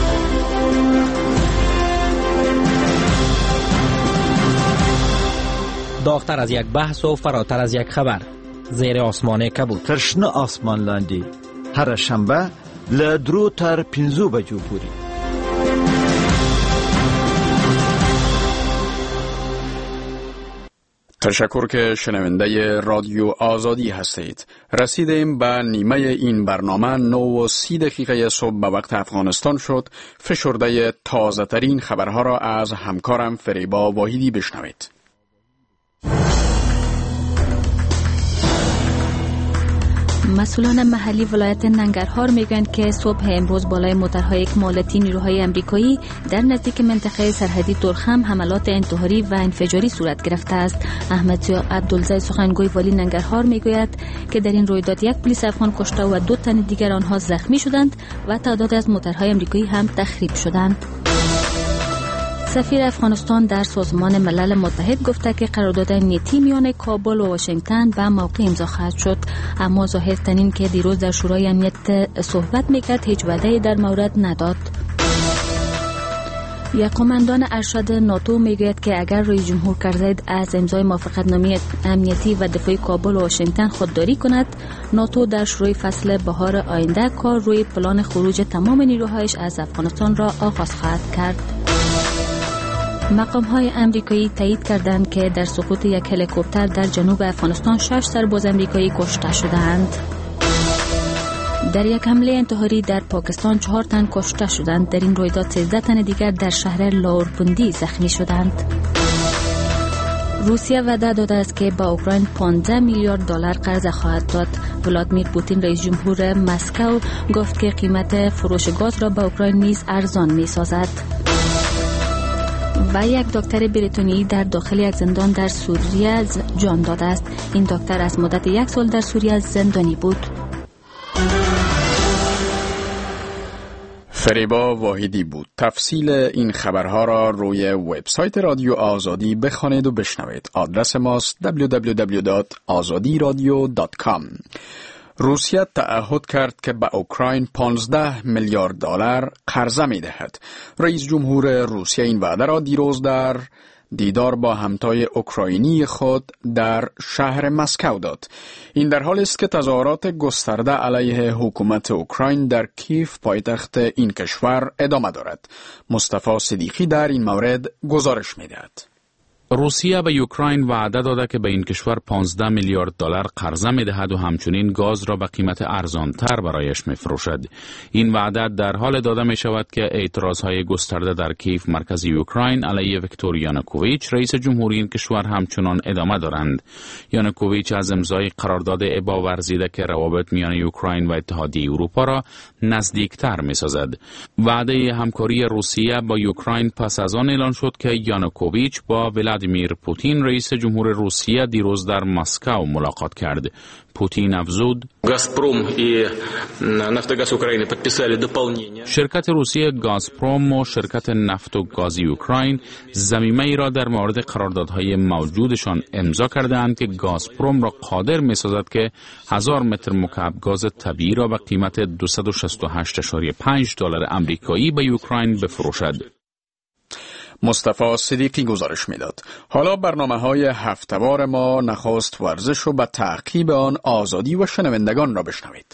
داغتر از یک بحث و فراتر از یک خبر. زیر آسمان کبود. ترشنه آسمان لاندی هر شنبه له 2 تر 5 بجو پورې. تشکر که شنونده رادیو آزادی هستید. رسیدیم به نیمه این برنامه. 9:30 صبح به وقت افغانستان شد. فشرده تازه ترین خبرها را از همکارم فریبا واحدی بشنوید. مسئولان محلی ولایت ننگرهار میگویند که صبح امروز بالای موترهای اکمالاتی نیروهای امریکایی در نزدیک منطقه سرحدی ترخم حملات انتحاری و انفجاری صورت گرفته است. احمد عبدالزی سخنگوی والی ننگرهار میگوید که در این رویداد یک پلیس افغان کشته و 2 تن دیگر آنها زخمی شدند و تعداد از موترهای امریکایی هم تخریب شدند. سفیر افغانستان در سازمان ملل متحد گفته که قرارداد امنیتی میان کابل و واشنگتن به موقع امضا خواهد شد، اما ظاهرتن این که دیروز در شورای امنیت صحبت میکرد هیچ وعده‌ای در مورد نداد. یک قماندان ارشد ناتو میگوید که اگر رئیس جمهور کرزی از امضای موافقتنامه امنیتی و دفاعی کابل و واشنگتن خودداری کند، ناتو در شروع فصل بهار آینده کار روی پلان خروج تمام نیروهایش از افغانستان را آغاز خواهد کرد. مقام‌های امریکایی تایید کردند که در سقوط یک هلیکوپتر در جنوب افغانستان 6 سرباز امریکایی کشته شدند. در یک حمله انتحاری در پاکستان 4 تن کشته شدند. در این رویداد 13 تن دیگر در شهر لاورپوندی زخمی شدند. روسیه وعده داده است که با اوکراین 15 میلیارد دلار قرض خواهد داد. ولادیمیر پوتین رئیس جمهور مسکو گفت که قیمت فروش گاز را به اوکراین نیز ارزان می‌سازد. و یک دکتر بریتانیایی در داخل یک زندان در سوریه جان داده است. این دکتر از مدت 1 سال در سوریه زندانی بود. فریبا واحدی بود. تفصیل این خبرها را روی وبسایت رادیو آزادی بخوانید و بشنوید. آدرس ماست www.azadiradio.com. روسیه تعهد کرد که به اوکراین 15 میلیارد دلار قرضه می دهد. رئیس جمهور روسیه این وعده را دیروز در دیدار با همتای اوکراینی خود در شهر مسکو داد. این در حالی است که تظاهرات گسترده علیه حکومت اوکراین در کیف پایتخت این کشور ادامه دارد. مصطفی صدیقی در این مورد گزارش می دهد. روسیه به اوکراین وعده داده که به این کشور 15 میلیارد دلار قرضه می‌دهد و همچنین گاز را به قیمت ارزان‌تر برایش می‌فروشد. این وعده در حال داده می‌شود که اعتراض‌های گسترده در کیف مرکز اوکراین علیه ویکتور یانوکوویچ رئیس جمهوری این کشور همچنان ادامه دارند. یانوکوویچ از امضای قرارداد ابا ورزیده که روابط میان اوکراین و اتحادیه اروپا را نزدیکتر می‌سازد. وعده همکاری روسیه با اوکراین پس از آن اعلان شد که یانوکوویچ با ولادیمیر پوتین رئیس جمهور روسیه دیروز در مسکو ملاقات کرد. پوتین افزود: شرکت روسیه گازپروم و شرکت نفت و گازی اوکراین ضمیمه‌ای را در مورد قراردادهای موجودشان امضا کرده‌اند که گازپروم را قادر می‌سازد که 1000 متر مکعب گاز طبیعی را به قیمت 268.5 دلار آمریکایی به اوکراین بفروشد. مصطفی صدیقی گزارش میداد. حالا برنامه‌های هفته‌وار ما نخست ورزش و به تعقیب آن آزادی و شنوندگان را بشنوید.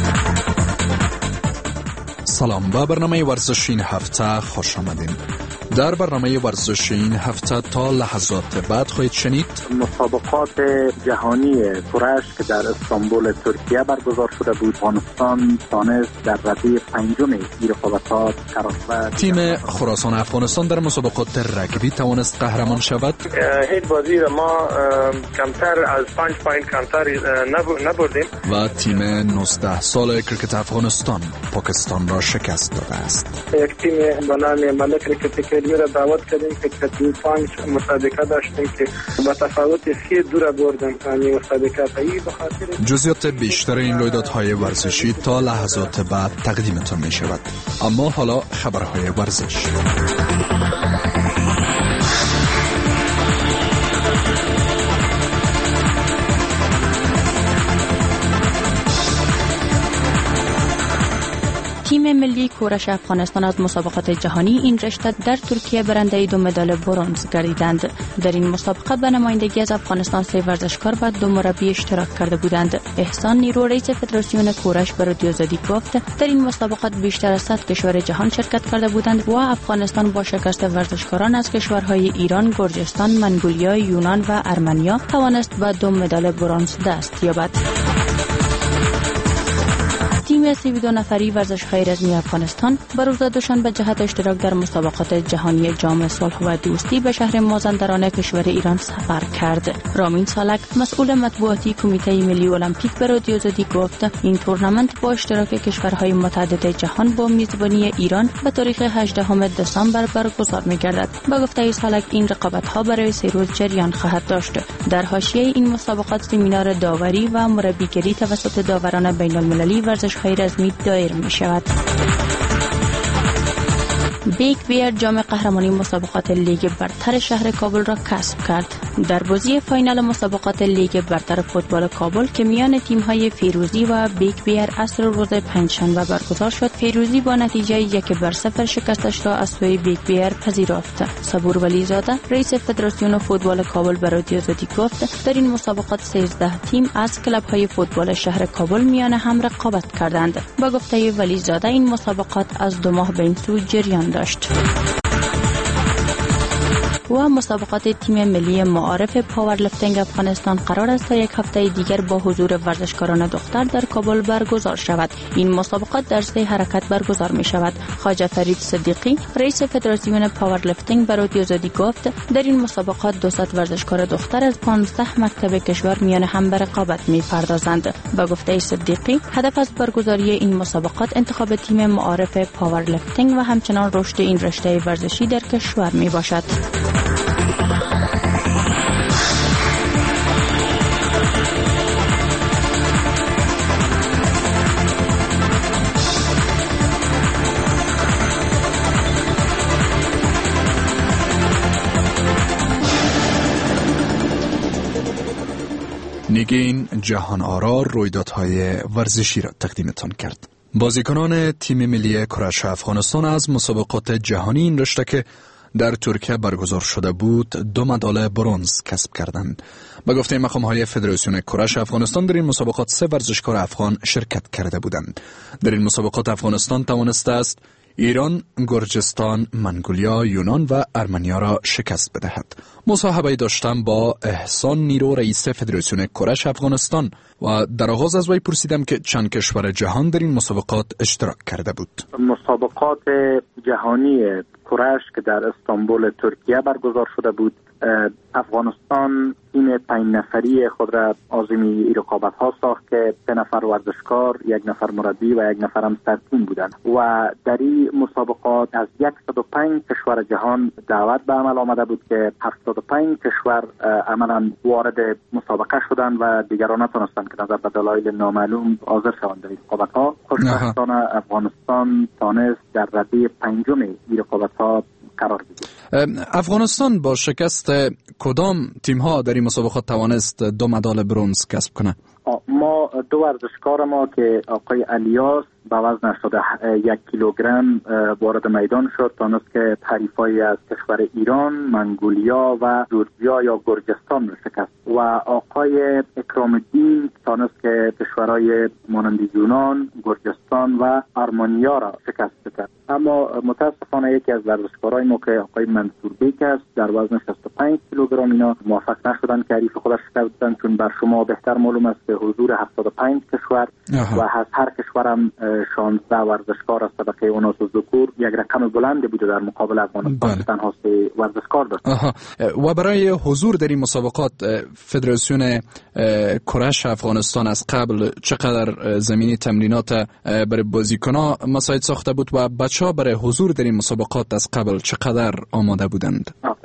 سلام، به برنامه ورزش این هفته خوش آمدین. در برنامه ورزشی این هفته تا لحظات بعد خواهید شنید مسابقات جهانی کرش که در استانبول ترکیه برگزار شده بود، افغانستان تانست در رده پنجم این رقابت‌ها قرار گرفت. تیم خراسان افغانستان در مسابقات رگبی توانست قهرمان شود. هیچ بازی را ما کمتر از 5 پوینت کمتر نبردیم. و تیم 19 سال کرکت افغانستان پاکستان را شکست داده است. یک تیم به نام ملک کرکت اکادمی را دعوت کردیم که کتبی 5 مسابقه داشتیم که با تفاوت 3-2 را بردیم. یعنی مسابقه پایی به خاطر جزئیات بیشتر این رویدادهای ورزشی تا لحظات بعد تقدیمتان می شود. اما حالا خبرهای ورزش. تیم ملی کورش افغانستان از مسابقات جهانی این رشته در ترکیه برنده 2 مدال برنز گردیدند. در این مسابقه به نمایندگی از افغانستان 3 ورزشکار و 2 مربی اشتراک کرده بودند. احسان نیرو رئیس فدراسیون کورش به رادیو آزادی گفت در این مسابقات بیشتر از 100 کشور جهان شرکت کرده بودند و افغانستان با شکست ورزشکاران از کشورهای ایران، گرجستان، منگولیا، یونان و ارمنیا توانست به 2 مدال برنز دست یابد. تیم 32 نفری ورزش‌های رزمی افغانستان به روز دوشنبه جهت اشتراک در مسابقات جهانی جام صلح و دوستی به شهر مازندران کشور ایران سفر کرد. رامین سالک مسئول مطبوعاتی کمیته ملی المپیک به رادیو آزادی گفت این تورنمنت با اشتراک کشورهای متعدد جهان با میزبانی ایران به تاریخ 18 دسامبر برگزار می‌گردد. با گفته سالک این رقابت‌ها برای 3 روز جریان خواهد داشت. در حاشیه این مسابقات سمینار داوری و مربیگری توسط داوران بین‌المللی ورزش‌های رزمی دایر می شود. بیگ بیر جام قهرمانی مسابقات لیگ برتر شهر کابل را کسب کرد. در بازی فاینال مسابقات لیگ برتر فوتبال کابل که میان تیم‌های فیروزی و بیگ بیر عصر روز پنجشنبه برگزار شد، فیروزی با نتیجه 1-0 شکستش را از سوی بیگ بیر پذیرفت. صبور ولی زاده رئیس فدراسیون فوتبال کابل به رادیو آزادی گفت در این مسابقات 13 تیم از کلب‌های فوتبال شهر کابل میان هم رقابت کردند. با گفته ولی زاده این مسابقات از 2 ماه به این سو جریان داشت. و مسابقات تیم ملی معارف پاورلیفتینگ افغانستان قرار است تا یک هفته دیگر با حضور ورزشکاران دختر در کابل برگزار شود. این مسابقات در 3 حرکت برگزار می شود. خواجه فرید صدیقی رئیس فدراسیون پاورلیفتینگ به رادیو آزادی گفت در این مسابقات 200 ورزشکار دختر از 15 مکتب کشور میان هم به رقابت می پردازند. با گفته صدیقی هدف از برگزاری این مسابقات انتخاب تیم معارف پاورلیفتینگ و همچنان رشد این رشته ورزشی در کشور می باشد. نگین جهان آرا رویدادهای ورزشی را تقدیمتان کرد. بازیکنان تیم ملی کرش افغانستان از مسابقات جهانی این رشته که در ترکیه برگزار شده بود 2 مدال برنز کسب کردند. به گفته مقام‌های فدراسیون کرش افغانستان در این مسابقات 3 ورزشکار افغان شرکت کرده بودند. در این مسابقات افغانستان توانسته است ایران، گرجستان، منگولیا، یونان و ارمنیا را شکست بدهد. مصاحبه داشتم با احسان نیرو رئیس فدراسیون کرش افغانستان و در آغاز از وی پرسیدم که چند کشور جهان در این مسابقات اشتراک کرده بود. مسابقات جهانی کرش که در استانبول ترکیه برگزار شده بود، افغانستان تیم 5 نفری خود را عازم این رقابت ها ساخت که 3 نفر ورزشکار، 1 نفر مربی و 1 نفر هم سرتیم بودند و در این مسابقات از 105 کشور جهان دعوت به عمل آمده بود که 75 کشور عملاً وارد مسابقه شدند و دیگران نتونستند که نظر به دلایل نامعلوم حاضر شوند در این رقابت ها. خوشبختانه افغانستان تانست در رده 5 این رقابت ها قرار بگیرد. افغانستان با شکست کدام تیم ها در این مسابقات توانست 2 مدال برنز کسب کنه؟ ما 2 ورزشکار ما که آقای الیاس با وزن 81 کیلوگرم وارد میدان شد، تانست که حریفای از کشور ایران، منگولیا و جورجیا یا گرجستان را شکست و آقای اکرام الدین تانست که کشورهای مانند یونان، گرجستان و آرمنیا را شکست بده. اما متاسفانه یکی از ورزشکارای ما که آقای منصور بیک است در وزن 65 کیلوگرم اینا موفق نشدن که حریف خودش شکست بدن، چون بر شما بهتر معلوم است که حضور 75 کشور و از هر کشورم 16 ورزشکار از طبقه اوناس و ذکور یک رقم بلندی بوده در مقابل افغانستان که تنها 3 ورزشکار داشت. و برای حضور در این مسابقات فدراسیون کرش افغانستان از قبل چقدر زمینی تمرینات برای بازیکنان مساعد ساخته بود و بچه‌ها برای حضور در این مسابقات از قبل چقدر آماده بودند؟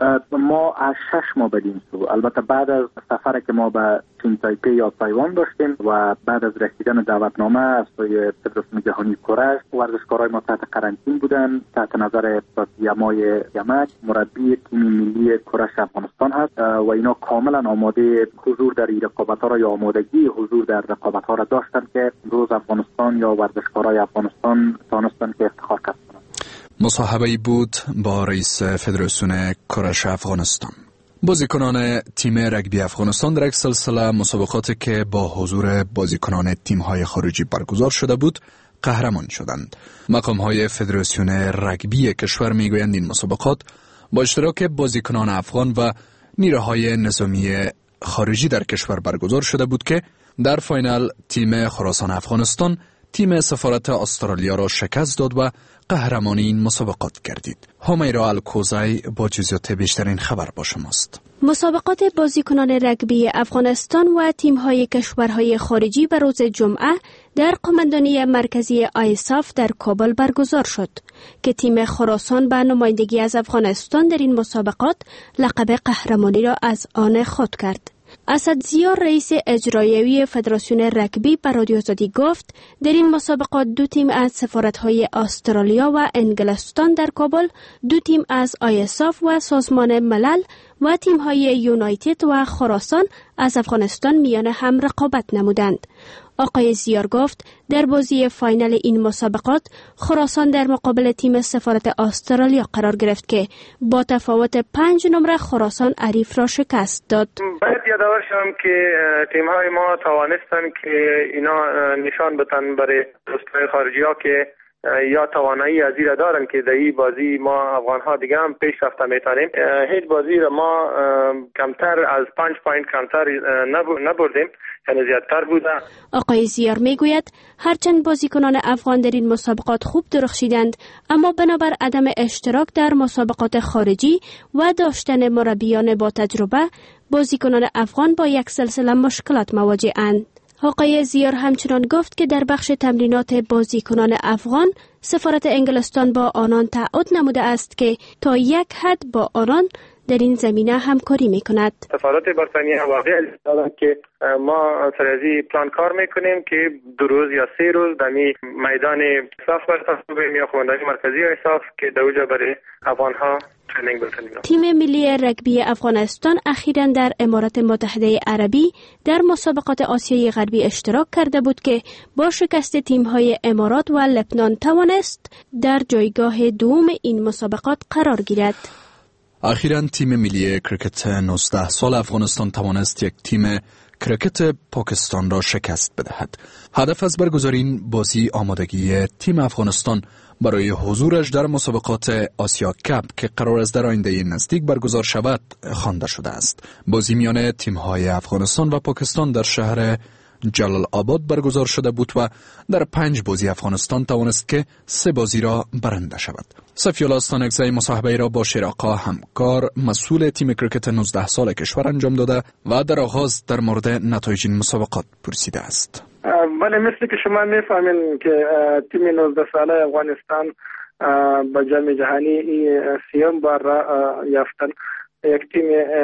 ما از 6 ماه بدیم سو، البته بعد از سفری که ما به چین تایپی یا تایوان داشتیم و بعد از رسیدن دعوتنامه از سوی فدراسیون جهانی کرش، ورزشکارای ما تحت قرنطینه بودن تحت نظر یمای یمک، مربی تیم ملی کرش افغانستان هست و اینا کاملا آماده حضور در این رقابت‌ها را یا آمادگی حضور در رقابت‌ها را داشتن که روز افغانستان یا ورزشکارای افغانستان تانستن که افتخار کسب کنند. مصاحبه‌ای بود با رئیس فدراسیون کرش افغانستان. بازیکنان تیم رگبی افغانستان در یک سلسله مسابقاتی که با حضور بازیکنان تیم‌های خارجی برگزار شده بود قهرمان شدند. مقام‌های فدراسیون رگبی کشور می‌گویند این مسابقات با اشتراک بازیکنان افغان و نیروهای نظامی خارجی در کشور برگزار شده بود که در فاینال تیم خراسان افغانستان تیم سفارت استرالیا را شکست داد و قهرمانی این مسابقات گردید. همیرا الکوزی با جزئیات بیشتر این خبر با شماست. مسابقات بازیکنان رگبی افغانستان و تیم‌های کشورهای خارجی به روز جمعه در قماندانی مرکزی آیساف در کابل برگزار شد که تیم خراسان به نمایندگی از افغانستان در این مسابقات لقب قهرمانی را از آن خود کرد. اسدزیار رئیس اجرایی فدراسیون رگبی به رادیو آزادی گفت در این مسابقات 2 تیم از سفارت‌های استرالیا و انگلستان در کابل، 2 تیم از آیساف و سازمان ملل و تیم‌های یونایتد و خراسان از افغانستان میان هم رقابت نمودند. آقای زیار گفت در بازی فاینال این مسابقات خراسان در مقابل تیم سفارت استرالیا قرار گرفت که با تفاوت 5 نمره خراسان حریف را شکست داد. باید یادآور شوم که تیم‌های ما توانستن که اینا نشان بدن برای دوستای خارجی ها که یا توانایی از این دارن که در این بازی ما افغان ها دیگه هم پیش رفته میتونیم. هیچ بازی را ما کمتر از 5 پوینت کمتر نبردیم، یعنی زیادتر بوده. آقای زیار میگوید هرچند بازیکنان افغان در این مسابقات خوب درخشیدند، اما بنابر عدم اشتراک در مسابقات خارجی و داشتن مربیان با تجربه، بازیکنان افغان با یک سلسله مشکلات مواجه‌اند. آقای زیار همچنان گفت که در بخش تمرینات بازیکنان افغان سفارت انگلستان با آنان تعهد نموده است که تا یک حد با آنان در این زمینه همکاری میکند. سفارت بریتانیا واقعا دادن که ما سرازی پلان کار میکنیم که 2 روز یا 3 روز در میدان صاف برتاسبیم یا خواندنی مرکزی صاف که دوجا برای افغان ها ترنینگ بکنیم. تیم ملی رگبی افغانستان اخیراً در امارات متحده عربی در مسابقات آسیای غربی اشتراک کرده بود که با شکست تیم‌های امارات و لبنان توانست در جایگاه دوم این مسابقات قرار گیرد. اخیراً تیم ملی کرکت 19 سال افغانستان توانست یک تیم کرکت پاکستان را شکست بدهد. هدف از برگزاری این بازی آمادگی تیم افغانستان برای حضورش در مسابقات آسیا کپ که قرار است در آینده نزدیک برگزار شود خوانده شده است. بازی میان تیم‌های افغانستان و پاکستان در شهر جلال آباد برگزار شده بود و در 5 بازی افغانستان توانست که 3 بازی را برنده شود. صفی‌الله استانکزی مصاحبه را با شیراقا همکار مسئول تیم کرکت 19 سال کشور انجام داده و در آغاز در مورد نتایج این مسابقات پرسیده است. ولی مثل که شما میفهمین که تیم 19 ساله افغانستان با جام جهانی 3 بار یافتن. یک تیم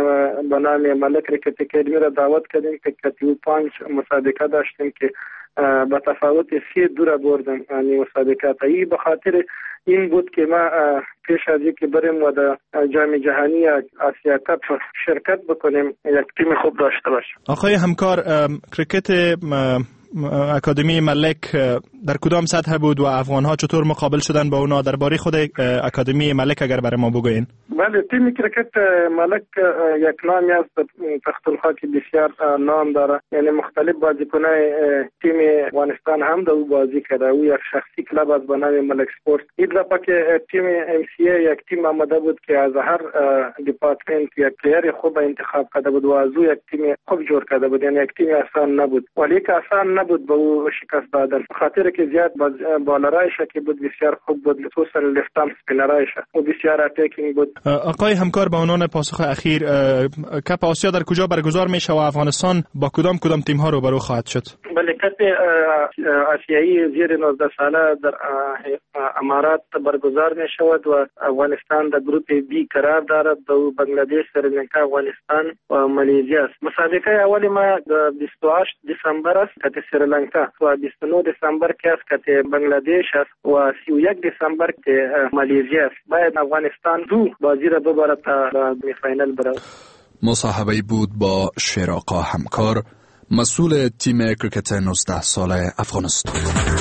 به نام ملک کرکت اکادمی را دعوت کردیم که 35 مسابقه داشتیم که با تفاوت 3 دوره بردن یعنی مسابقات. ای به خاطر این بود که ما پیش از اینکه بریم و در جام جهانی آسیا کپ شرکت بکنیم یک تیم خوب داشته باشیم. آقای همکار، کرکت اکادمی ملک در کدام سطح بود و افغان‌ها چطور مقابل شدن با اونا؟ درباره خود اکادمی ملک اگر برای ما بگوین. بله، تیم کرکت ملک یک نامی است پختونخوا که بسیار نام داره، یعنی مختلف بازیکنای تیم افغانستان هم در او بازی کرده. او یک شخصی کلب است به نام ملک اسپورت. این دفعه که تیم ام سی ای یک تیم آمده بود که از هر دیپارتمنت یک پلیر خوب انتخاب کرده بود و از او یک تیم خوب جور کرده بود، یعنی یک تیم آسان نبود، ولی که آسان نبود به او شکست دادن، خاطر که زیاد بالرایش که بود بسیار خوب بود، خصوصا لفتام سپینرایش و بسیار اتاکینگ بود. آقای همکار، به عنوان پاسخ اخیر، کپ آسیا در کجا برگزار میشه و افغانستان با کدام تیم ها روبرو خواهد شد؟ بله، کپ آسیایی زیر 19 ساله در امارات برگزار می شود و افغانستان در گروپ بی قرار دارد. بنگلادش، سریلانکا، افغانستان و مالزیا است. مسابقه اولی ما 28 دسامبر است که سریلانکا و 29 دسامبر که است که بنگلادش است و 31 دسامبر که مالزیا است. باید افغانستان دو بازی را ببرد تا به فینال برود. مصاحبه بود با شیراقا همکار، مسئول تیم کرکت 19 ساله افغانستان.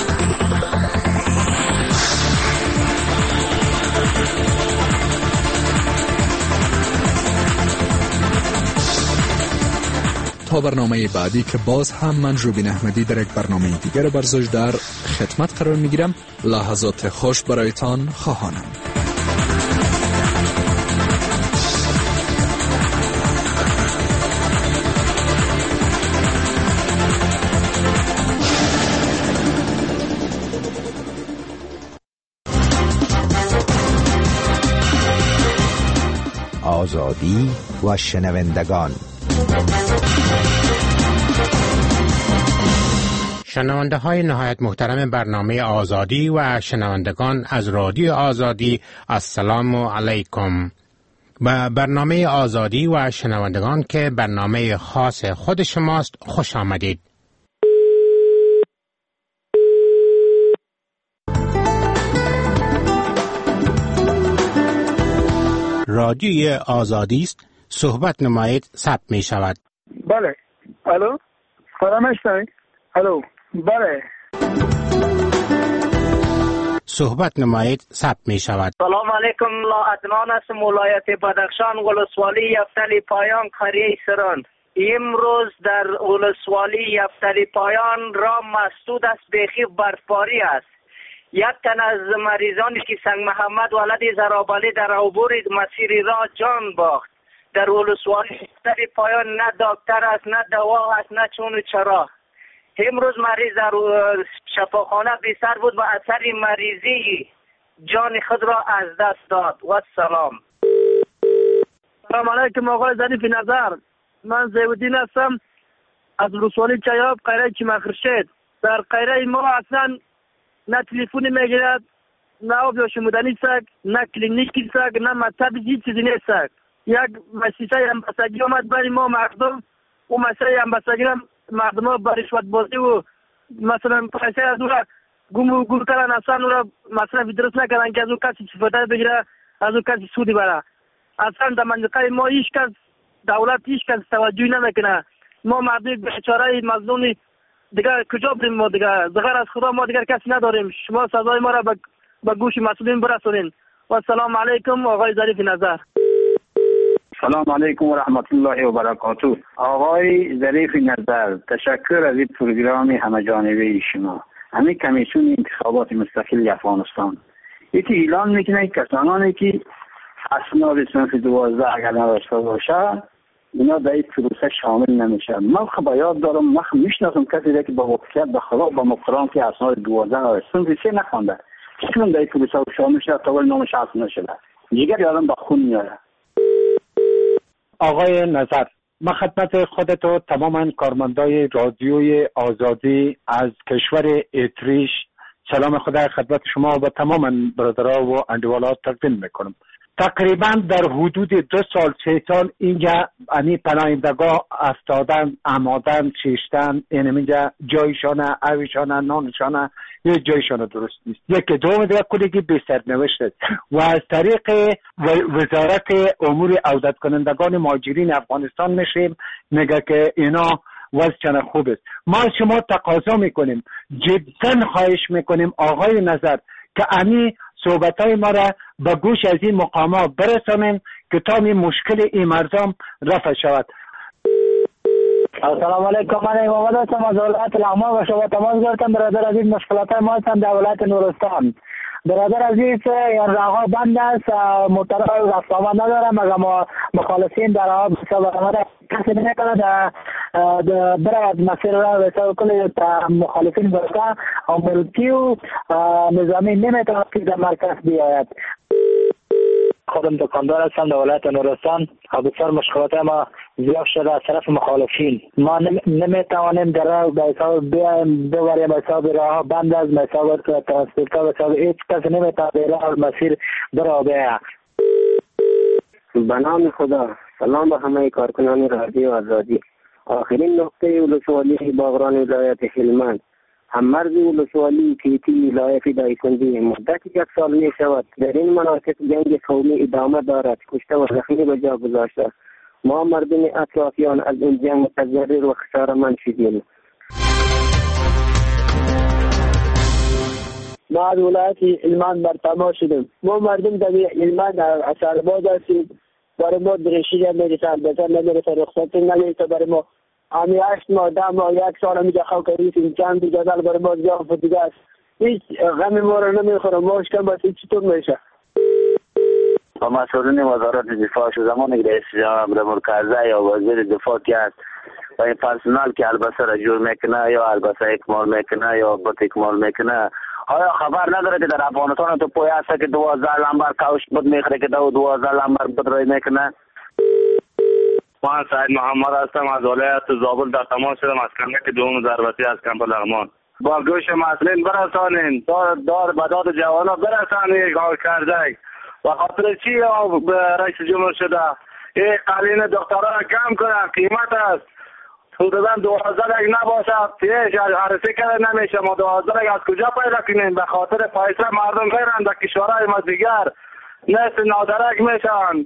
تا برنامه بعدی که باز هم من روبین احمدی در یک برنامه دیگر ورزش در خدمت قرار میگیرم. لحظات خوش برایتان خواهانم. آزادی و شنوندگان. شنونده های نهایت محترم برنامه آزادی و شنوندگان از رادیو آزادی، السلام علیکم. و برنامه آزادی و شنوندگان که برنامه خاص خود شماست، خوش آمدید. رادیوی آزادی است، صحبت نمایید، ثبت می شود. بله. الو، فرامشتن. الو، بله. صحبت نمایید، ثبت می شود. سلام علیکم. لا عدنان اسم ولایت بدخشان، ولسوالی یفتلی پایان، قریه سران. امروز در ولسوالی یفتلی پایان را مسدود است، بیخی برفباری است. یک تن از مریضانی که سنگ محمد ولد زرابالی در عبور مسیر راه جان باخت. در ولسوالی یفتلی پایان نه دکتر است، نه دوا است، نه چون و چرا. امروز مریض در شفاخانه بیسر بود و اثر مریضی جان خود را از دست داد. و سلام. سلام علیکم آقای ظریف نظر. من زیودین هستم از ولسوالی چیاب، قریه چمخرشید. در قریه ما اصلا نه تلفنی میگیرد، نه آب شمودنی سگ، نه کلینیکی سگ، نه مطب، هیچ چیزی نیست. یک مسیحه امبسگی آمد برای ما مردم، او مسیحه امبسگی هم مردم ها با رشوت بازی و مثلا پیسه از او را گم کردن، اصلا او را مثلا ویدرس نکردن که از او کسی استفاده بگیره، از او کسی سودی بره. اصلا در منطقه ما هیچ کس، دولت هیچ کس توجهی نمیکنه. ما مردم بیچاره مظلومی دیگه کجا بریم؟ ما دیگه زغر از خدا ما دیگه کسی نداریم. شما سزای ما را به گوش مسئولین برسونین. و السلام علیکم آقای ظریف نظر. سلام علیکم و رحمت الله و برکاته. آقای ظریف نظر، تشکر از این پروگرام همه جانبه شما. همین کمیسیون انتخابات مستقل افغانستان یکی اعلان میکنه کسانی که اسناد صنف 12 اگر نداشته باشه اینا در این پروسه شامل نمیشه. من خب یاد دارم، من میشناسم کسی که با واقعیت به خدا با مقران که اسناد 12 صنف 3 نخونده، چون در این پروسه شامل شده تا ولی نامش حذف نشده. دیگر یادم با خون میاره. آقای نظر، من خدمت خودت و تماما کارمندای رادیوی آزادی از کشور اتریش سلام خدا خدمت شما و تماما برادرها و اندوالات تقدیم میکنم. تقریبا در حدود 2 سال 3 سال اینجا انی پناهندگاه افتادن، آمدن، چیشتن، اینجا جایشان، اویشان، نانشان، یه جایشان درست نیست. یکی دوم دیگه کلیگی به سرنوشت است و از طریق وزارت امور عودت کنندگان مهاجرین افغانستان میشیم میگه که اینا وضع خوب است. ما شما تقاضا میکنیم، جدا خواهش میکنیم آقای نظر که امی صحبتای ما را به گوش از این مقامات برسانیم که تا این مشکل این مردم رفع شود. السلام علیکم، من محمد هستم از ولایت لغمان و شما تماس گرفتم. برادر عزیز، مشکلات ما هستم در ولایت نورستان. برادر عزیز، راهها بند است، موترها رفت آمد ندارم، مگر ما مخالفین در راه بسیار کسی نمیکنه برای مسیر را بسیار کلی مخالفین برده ملکی و نظامی نمیتونه که در مرکز بیاید. خودم دکاندار هستم در ولایت نورستان. بسیار مشکلات ما زیاد شده از طرف مخالفین. ما نمیتوانیم در راه به حساب بیایم ببریم، به حساب راه بند است، به حساب ترانسپورت، به حساب هیچ کس نمیتونه به راه مسیر برای بیاید. به نام خدا. سلام به همه کارکنان رادیو آزادی. آخرین نقطه ولسوالی باغران ولایت هلمند، هممرز ولسوالی کیتی ولایت دایکنډي مدت 1 سال می شود در این مناطق جنگ قومی ادامه دارد. کشته و زخمی به جا گذاشته. ما مردم اطرافیان از این جنگ متضرر و خساره‌مند شدیم. ما از ولایت هلمند برتما شدیم. ما مردم در هلمند سرباز هستیم. برای ما درشی نمیرسن، بزن نمیرسن، رخصتی نمیرسه برای ما. همی 8 ماه 10 ماه 1 سال همیجا خواه کردیم. چند جدل برای ما زیاد دیگه است. هیچ غم ما را نمیخوره. ما شکم باید چطور میشه؟ با مسئولین وزارت دفاع زمانی که رئیس جمهور مرکزی یا وزیر دفاع کرد و این پرسنل که البسه را جور میکنه یا البسه اکمال میکنه یا بط اکمال میکنه، آیا خبر نداره که در افغانستان تو پوی هسته که 12 لمبر کاوش بد میخوره که 12 لمبر بد رای میکنه؟ من سعید محمد هستم از ولایت زابل. در تماس شدم از کمک دوم ضربتی از کمپ لغمان. با گوش مسئولین برسانین، دار به داد جوانا برسانین کار کرده. و خاطر چی رئیس جمهور شده؟ این قالین دکترها را کم کنن، قیمت است. حدودا 12 نباشد، پیش عرضه کرده نمیشه. ما 12 از کجا پیدا کنیم؟ به خاطر پیسه مردم غیرند در کشورهای ما دیگر نصف نادرک میشن.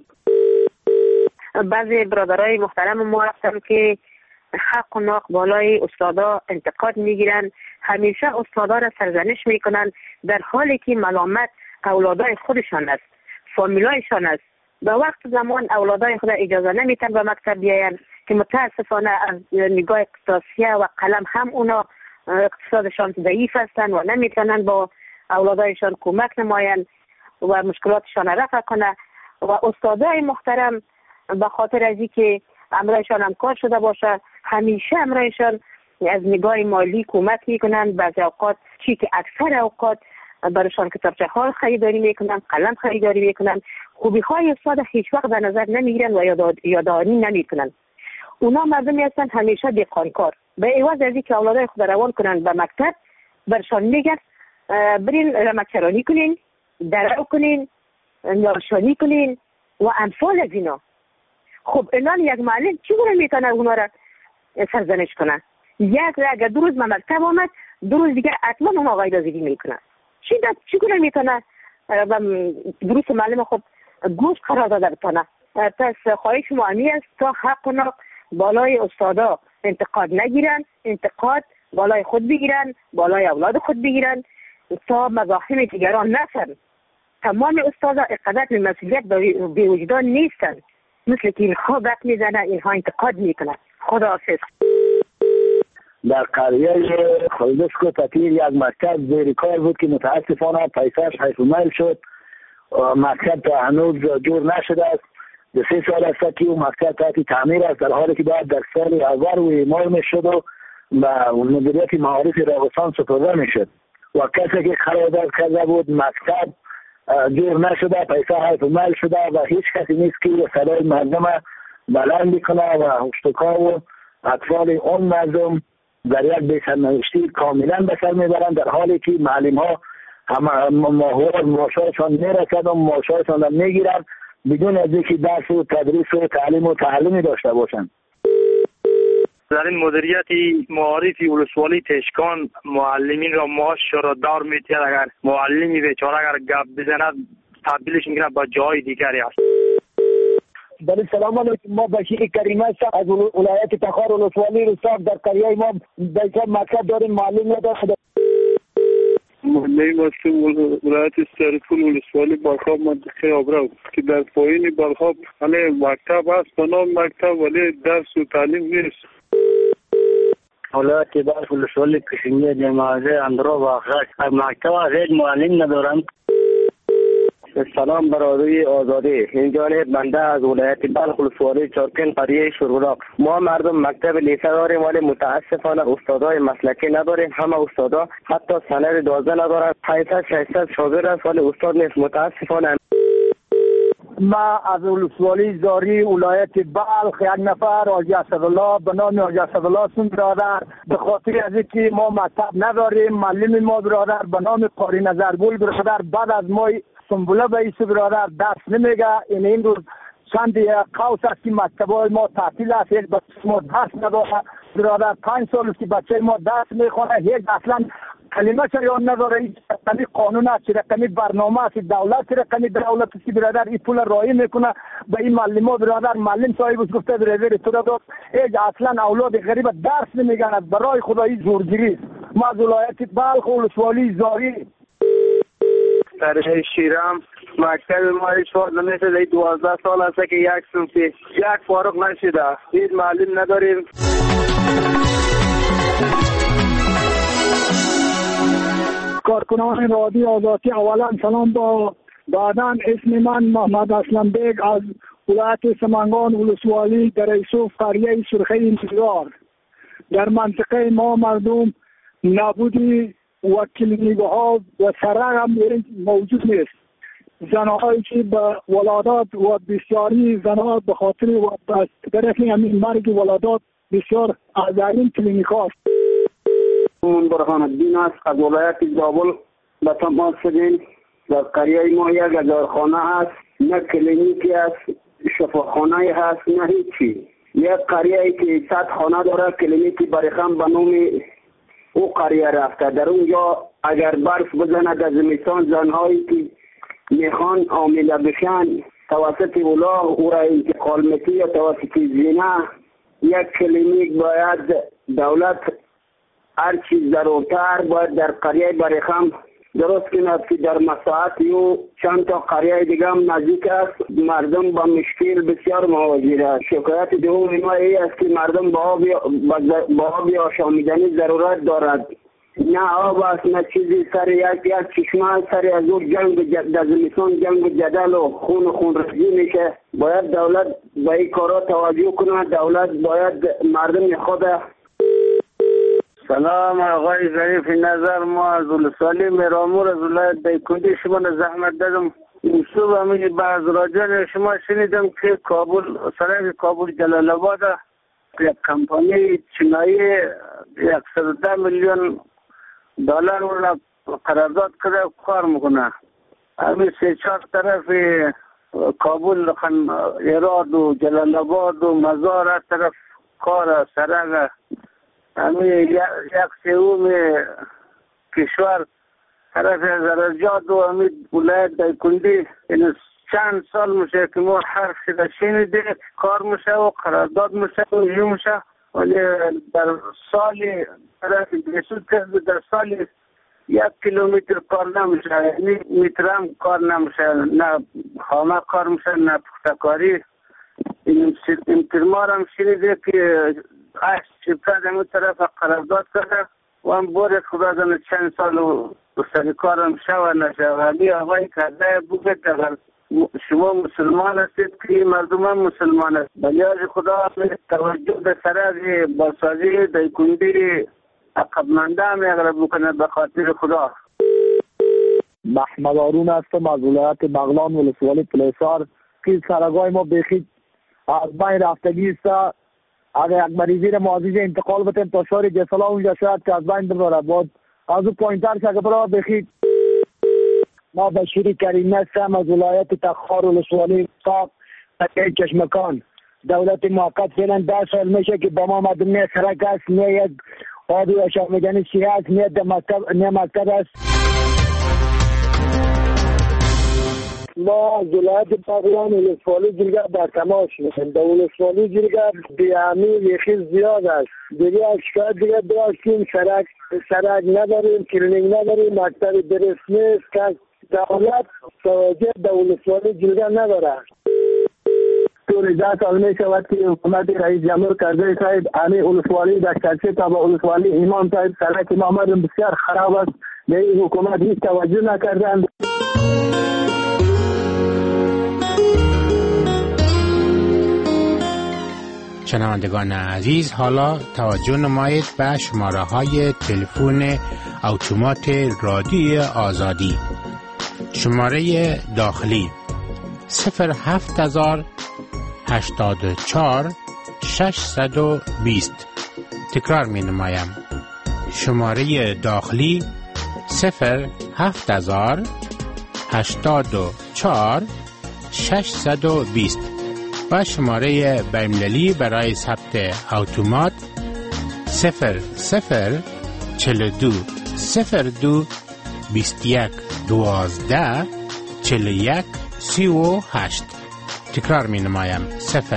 بعضی برادرای محترم ما هستن که حق و ناق بالای استادا انتقاد میگیرن، همیشه استادا را سرزنش میکنن، در حالی که ملامت اولادای خودشان است، فامیلایشان است. به وقت زمان اولادای خود اجازه نمیتن به مکتب بیاین که متاسفانه از نگاه اقتصادی و قلم هم اونا اقتصادشان ضعیف هستن و نمیتونن با اولادایشان کمک نماین و مشکلاتشان رفع کنه. و استادای محترم به خاطر از اینکه امرایشان هم کار شده باشه، همیشه امرایشان از نگاه مالی کمک میکنن. بعضی اوقات چی که اکثر اوقات برایشان کتابچه ها خریداری میکنن، قلم خریداری میکنن. خوبی های استاد هیچ وقت در نظر نمیگیرن و یادآوری نمیکنن. اونا مردمی هستن همیشه دهقانکار. به عوض از اینکه اولادای خود روان کنن به مکتب، برشان میگن برین رمکرانی کنین، درو کنین، نارشانی کنین و امثال از اینا. خب الان یک معلم چگونه میتونه اونا را سرزنش کنه؟ اگر 2 روز مکتب آمد، 2 روز دیگه حتما اون آقای رازگی میکنه. چگونه میتونه دروس معلم خب گوش قرار داده بتونه؟ پس خواهش ما همی است تا حق و بالای استادا انتقاد نگیرن، انتقاد بالای خود بگیرن، بالای اولاد خود بگیرن تا مزاحم دیگران نشن. تمام استادا اقدر به مسئولیت به وجدان نیستن، مثل که اینها بک میزنن، اینها انتقاد میکنن. خداحافظ. در قریه خلدسکو تطیر یک مکتب زیر کار بود که متاسفانه پیسهش حیث میل شد. مکتب تا هنوز جور نشده است. 3 سال است که اون مکتب تحت تعمیر است، در حالی که باید در سال اول و اعمال میشد و به مدیریت معارف راغستان سپرده میشد. و کسی که قرارداد کرده بود مکتب جور نشده، پیسه حیث میل شده و هیچ کسی نیست که صدای مردم بلند کنه و هشتکار و اطفال اون مردم در یک بی‌سرنوشتی کاملا به سر میبرند، در حالی که معلم ها معاششان میرسد و معاششان را میگیرند بدون از اینکه درس و تدریس و تعلیم و تعلیمی داشته باشند. در این مدیریت معارف ولسوالی تشکان معلمین را معاش را دار میتید. اگر معلمی بیچاره اگر گپ بزند تبدیلش میکنه با جای دیگری است. بله سلام علیکم. ما بشیر کریم هستم از ولایت تخار ولسوالی رستاق. در قریه ما در مکتب داریم، معلم نداریم. محله مستم ولایت سرپول ولسوالی بلخاب منطقه آبرو که در پایین بلخاب مکتب هست به نام مکتب ولی درس و تعلیم نیست. ولایت بلخ ولسوالی کشمیه جماعه اندرو واقعات مکتب هست، معلم ندارم. سلام برادری آزادی. اینجا بنده از ولایت بلخ ولسوالی چارکن قریه شوربلاق. ما مردم مکتب لیسه داریم ولی متاسفانه استادای مسلکی نداریم. همه استادا حتی سند 12 ندارن. 500-600 شاگرد است ولی استاد نیست. متاسفانه. ما از ولسوالی زاری ولایت بلخ یک نفر حاجی اسدالله به نام حاجی اسدالله سون برادر، به خاطر از اینکه ما مکتب نداریم معلم ما برادر به نام قاری نظرگل برادر بعد از ما سنبوله به ایسو برادر درس نمیگه. این روز چند قوس است که مکتبای ما تعطیل است، یک بچه ما درس نداره برادر. 5 سال است که بچه ما درس میخونه، هیچ اصلا کلمه چریان نداره. این رقمی قانون است، رقمی برنامه است دولت، رقمی دولت است که برادر این پول رایی میکنه به این معلم برادر. معلم صاحب گفته برادر تو داد، هیچ اصلا اولاد غریب درس نمیگن. از برای خدایی زورگیری است. ما از ولایت بلخ ولسوالی زاری در شیرام مکتب ما شد نمیشه 12 سال است که یک صنفی یک فارغ نشده، هیچ معلم نداریم. کارکنان رادیو آزادی اولا سلام. بعدا اسم من محمد اسلم بیگ از ولایت سمنگان ولسوالی در یوسف قریه سرخه انتظار. در منطقه ما مردم نبودی و کلینیک ها و سرک هم موجود نیست. زنهایی که به ولادات و بسیاری زنها به خاطر طرف همین مرگ ولادات بسیار از این کلینیک هاست. من برهان الدین است از ولایت زابل به تماس شدیم. در قریه ما 1000 خانه هست، نه کلینیکی هست، شفاخانه هست، نه هیچی. یک قریه که 100 خانه داره، کلینیکی برخم به نام او قریه رفته. در اونجا اگر برف بزنه در زمستان زنهایی که میخوان عامله بشن توسط اولا او را انتقال میتی یا توسط زینه، یک کلینیک باید دولت هر چیز ضرورتر باید در قریه برخم درست کند که در مساحت یو چند تا قریه دیگه هم نزدیک است. مردم با مشکل بسیار مواجه است. شکایت دوم ما ای است که مردم با آب آشامیدنی ضرورت دارد. نه آب است نه چیزی. سر یک چشمه سر از اون جنگ در زمستان جنگ جدل و خون ریزی میشه. باید دولت به این کارا توجه کنه. دولت باید مردم خود. سلام آقای ظریف نظر. ما از ولسوالی میرامور از ولایت دایکنډي شما زحمت دادم. صبح همین بعض راجع شما شنیدم که کابل سرک کابل جلال آباد یک کمپانی چینایی 110 میلیون دلار ولا قرارداد کرده کار میکنه. همین 3-4 طرف کابل ایراد و جلال آباد و مزار هر طرف کار سرک همین 1/3 کشور طرف زرجات و همین ولایت دایکنډي. این چند سال میشه که ما حرف شده شنیده کار میشه و قرارداد میشه و یه میشه، ولی در سال طرف بیسود کرده در سال 1 کیلومتر کار نمیشه، یعنی متر هم کار نمیشه، نه خامه کار میشه نه پختکاری. این ترمار هم شنیده که شرکت همون طرف قرارداد کرده و هم بور خدا دانه چند سال و سر کارم شو نشه. ولی آقای کرده بگید اگر شما مسلمان هستید که مردم هم مسلمان است، بلیاج خدا توجه به سر بازسازی دایکنډي عقب مانده هم اگر بکنه به خاطر خدا. محمد هارون هستم از ولایت بغلان ولسوالی پلیسار که سرگاه ما بخید از بین رفتگی است. اگر یک مریضی را معاوضه انتقال بتیم تا شهر جسلا اونجا شاید که از بین ببره بود از او پایینتر که برای بخید. ما بشیر کریم هستم از ولایت تخار ولسوالی رستاق قریه چشمکان. دولت موقت فعلا 10 سال میشه که با ما مردم نه سرک است نه یک آبی آشامیدنی چیه است نه مکتب است. ما از ولایت بغلان ولسوالی جرگه در تماس میشیم. در ولسوالی جرگه بیامی یخی زیاد است. دیگه از شکایت دیگه داشتیم، سرک نداریم، کلینیک نداریم، مکتب درست نیست که دولت توجه در ولسوالی جرگه نداره. طول 10 سال می شود که حکومت رئیس جمهور کرزی صاحب امی ولسوالی در چرچه تا به ولسوالی امام صاحب سرک امام بسیار خراب است. به این حکومت هیچ توجه نکردند. شنوندگان عزیز، حالا توجه نمایید به شماره های تلفن اتومات رادیوی آزادی. شماره داخلی 07084 620. تکرار می نمایم. شماره داخلی 07084 620 و شماره بین‌المللی برای ثبت اتومات 0042 02 21 12 41 38. تکرار می نمایم.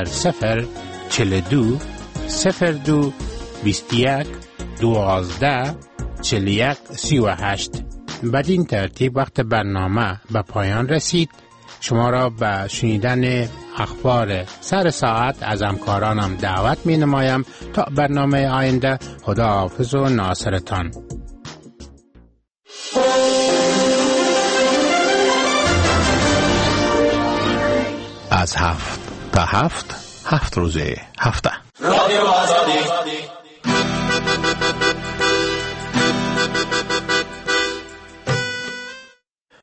0042 02 21 12 41 38. بدین ترتیب وقت برنامه به پایان رسید. شما را به شنیدن اخبار سر ساعت از همکارانم دعوت می نمایم. تا برنامه آینده، خداحافظ و ناصرتان. از 7 تا 7 روز هفته. رادیو آزادی.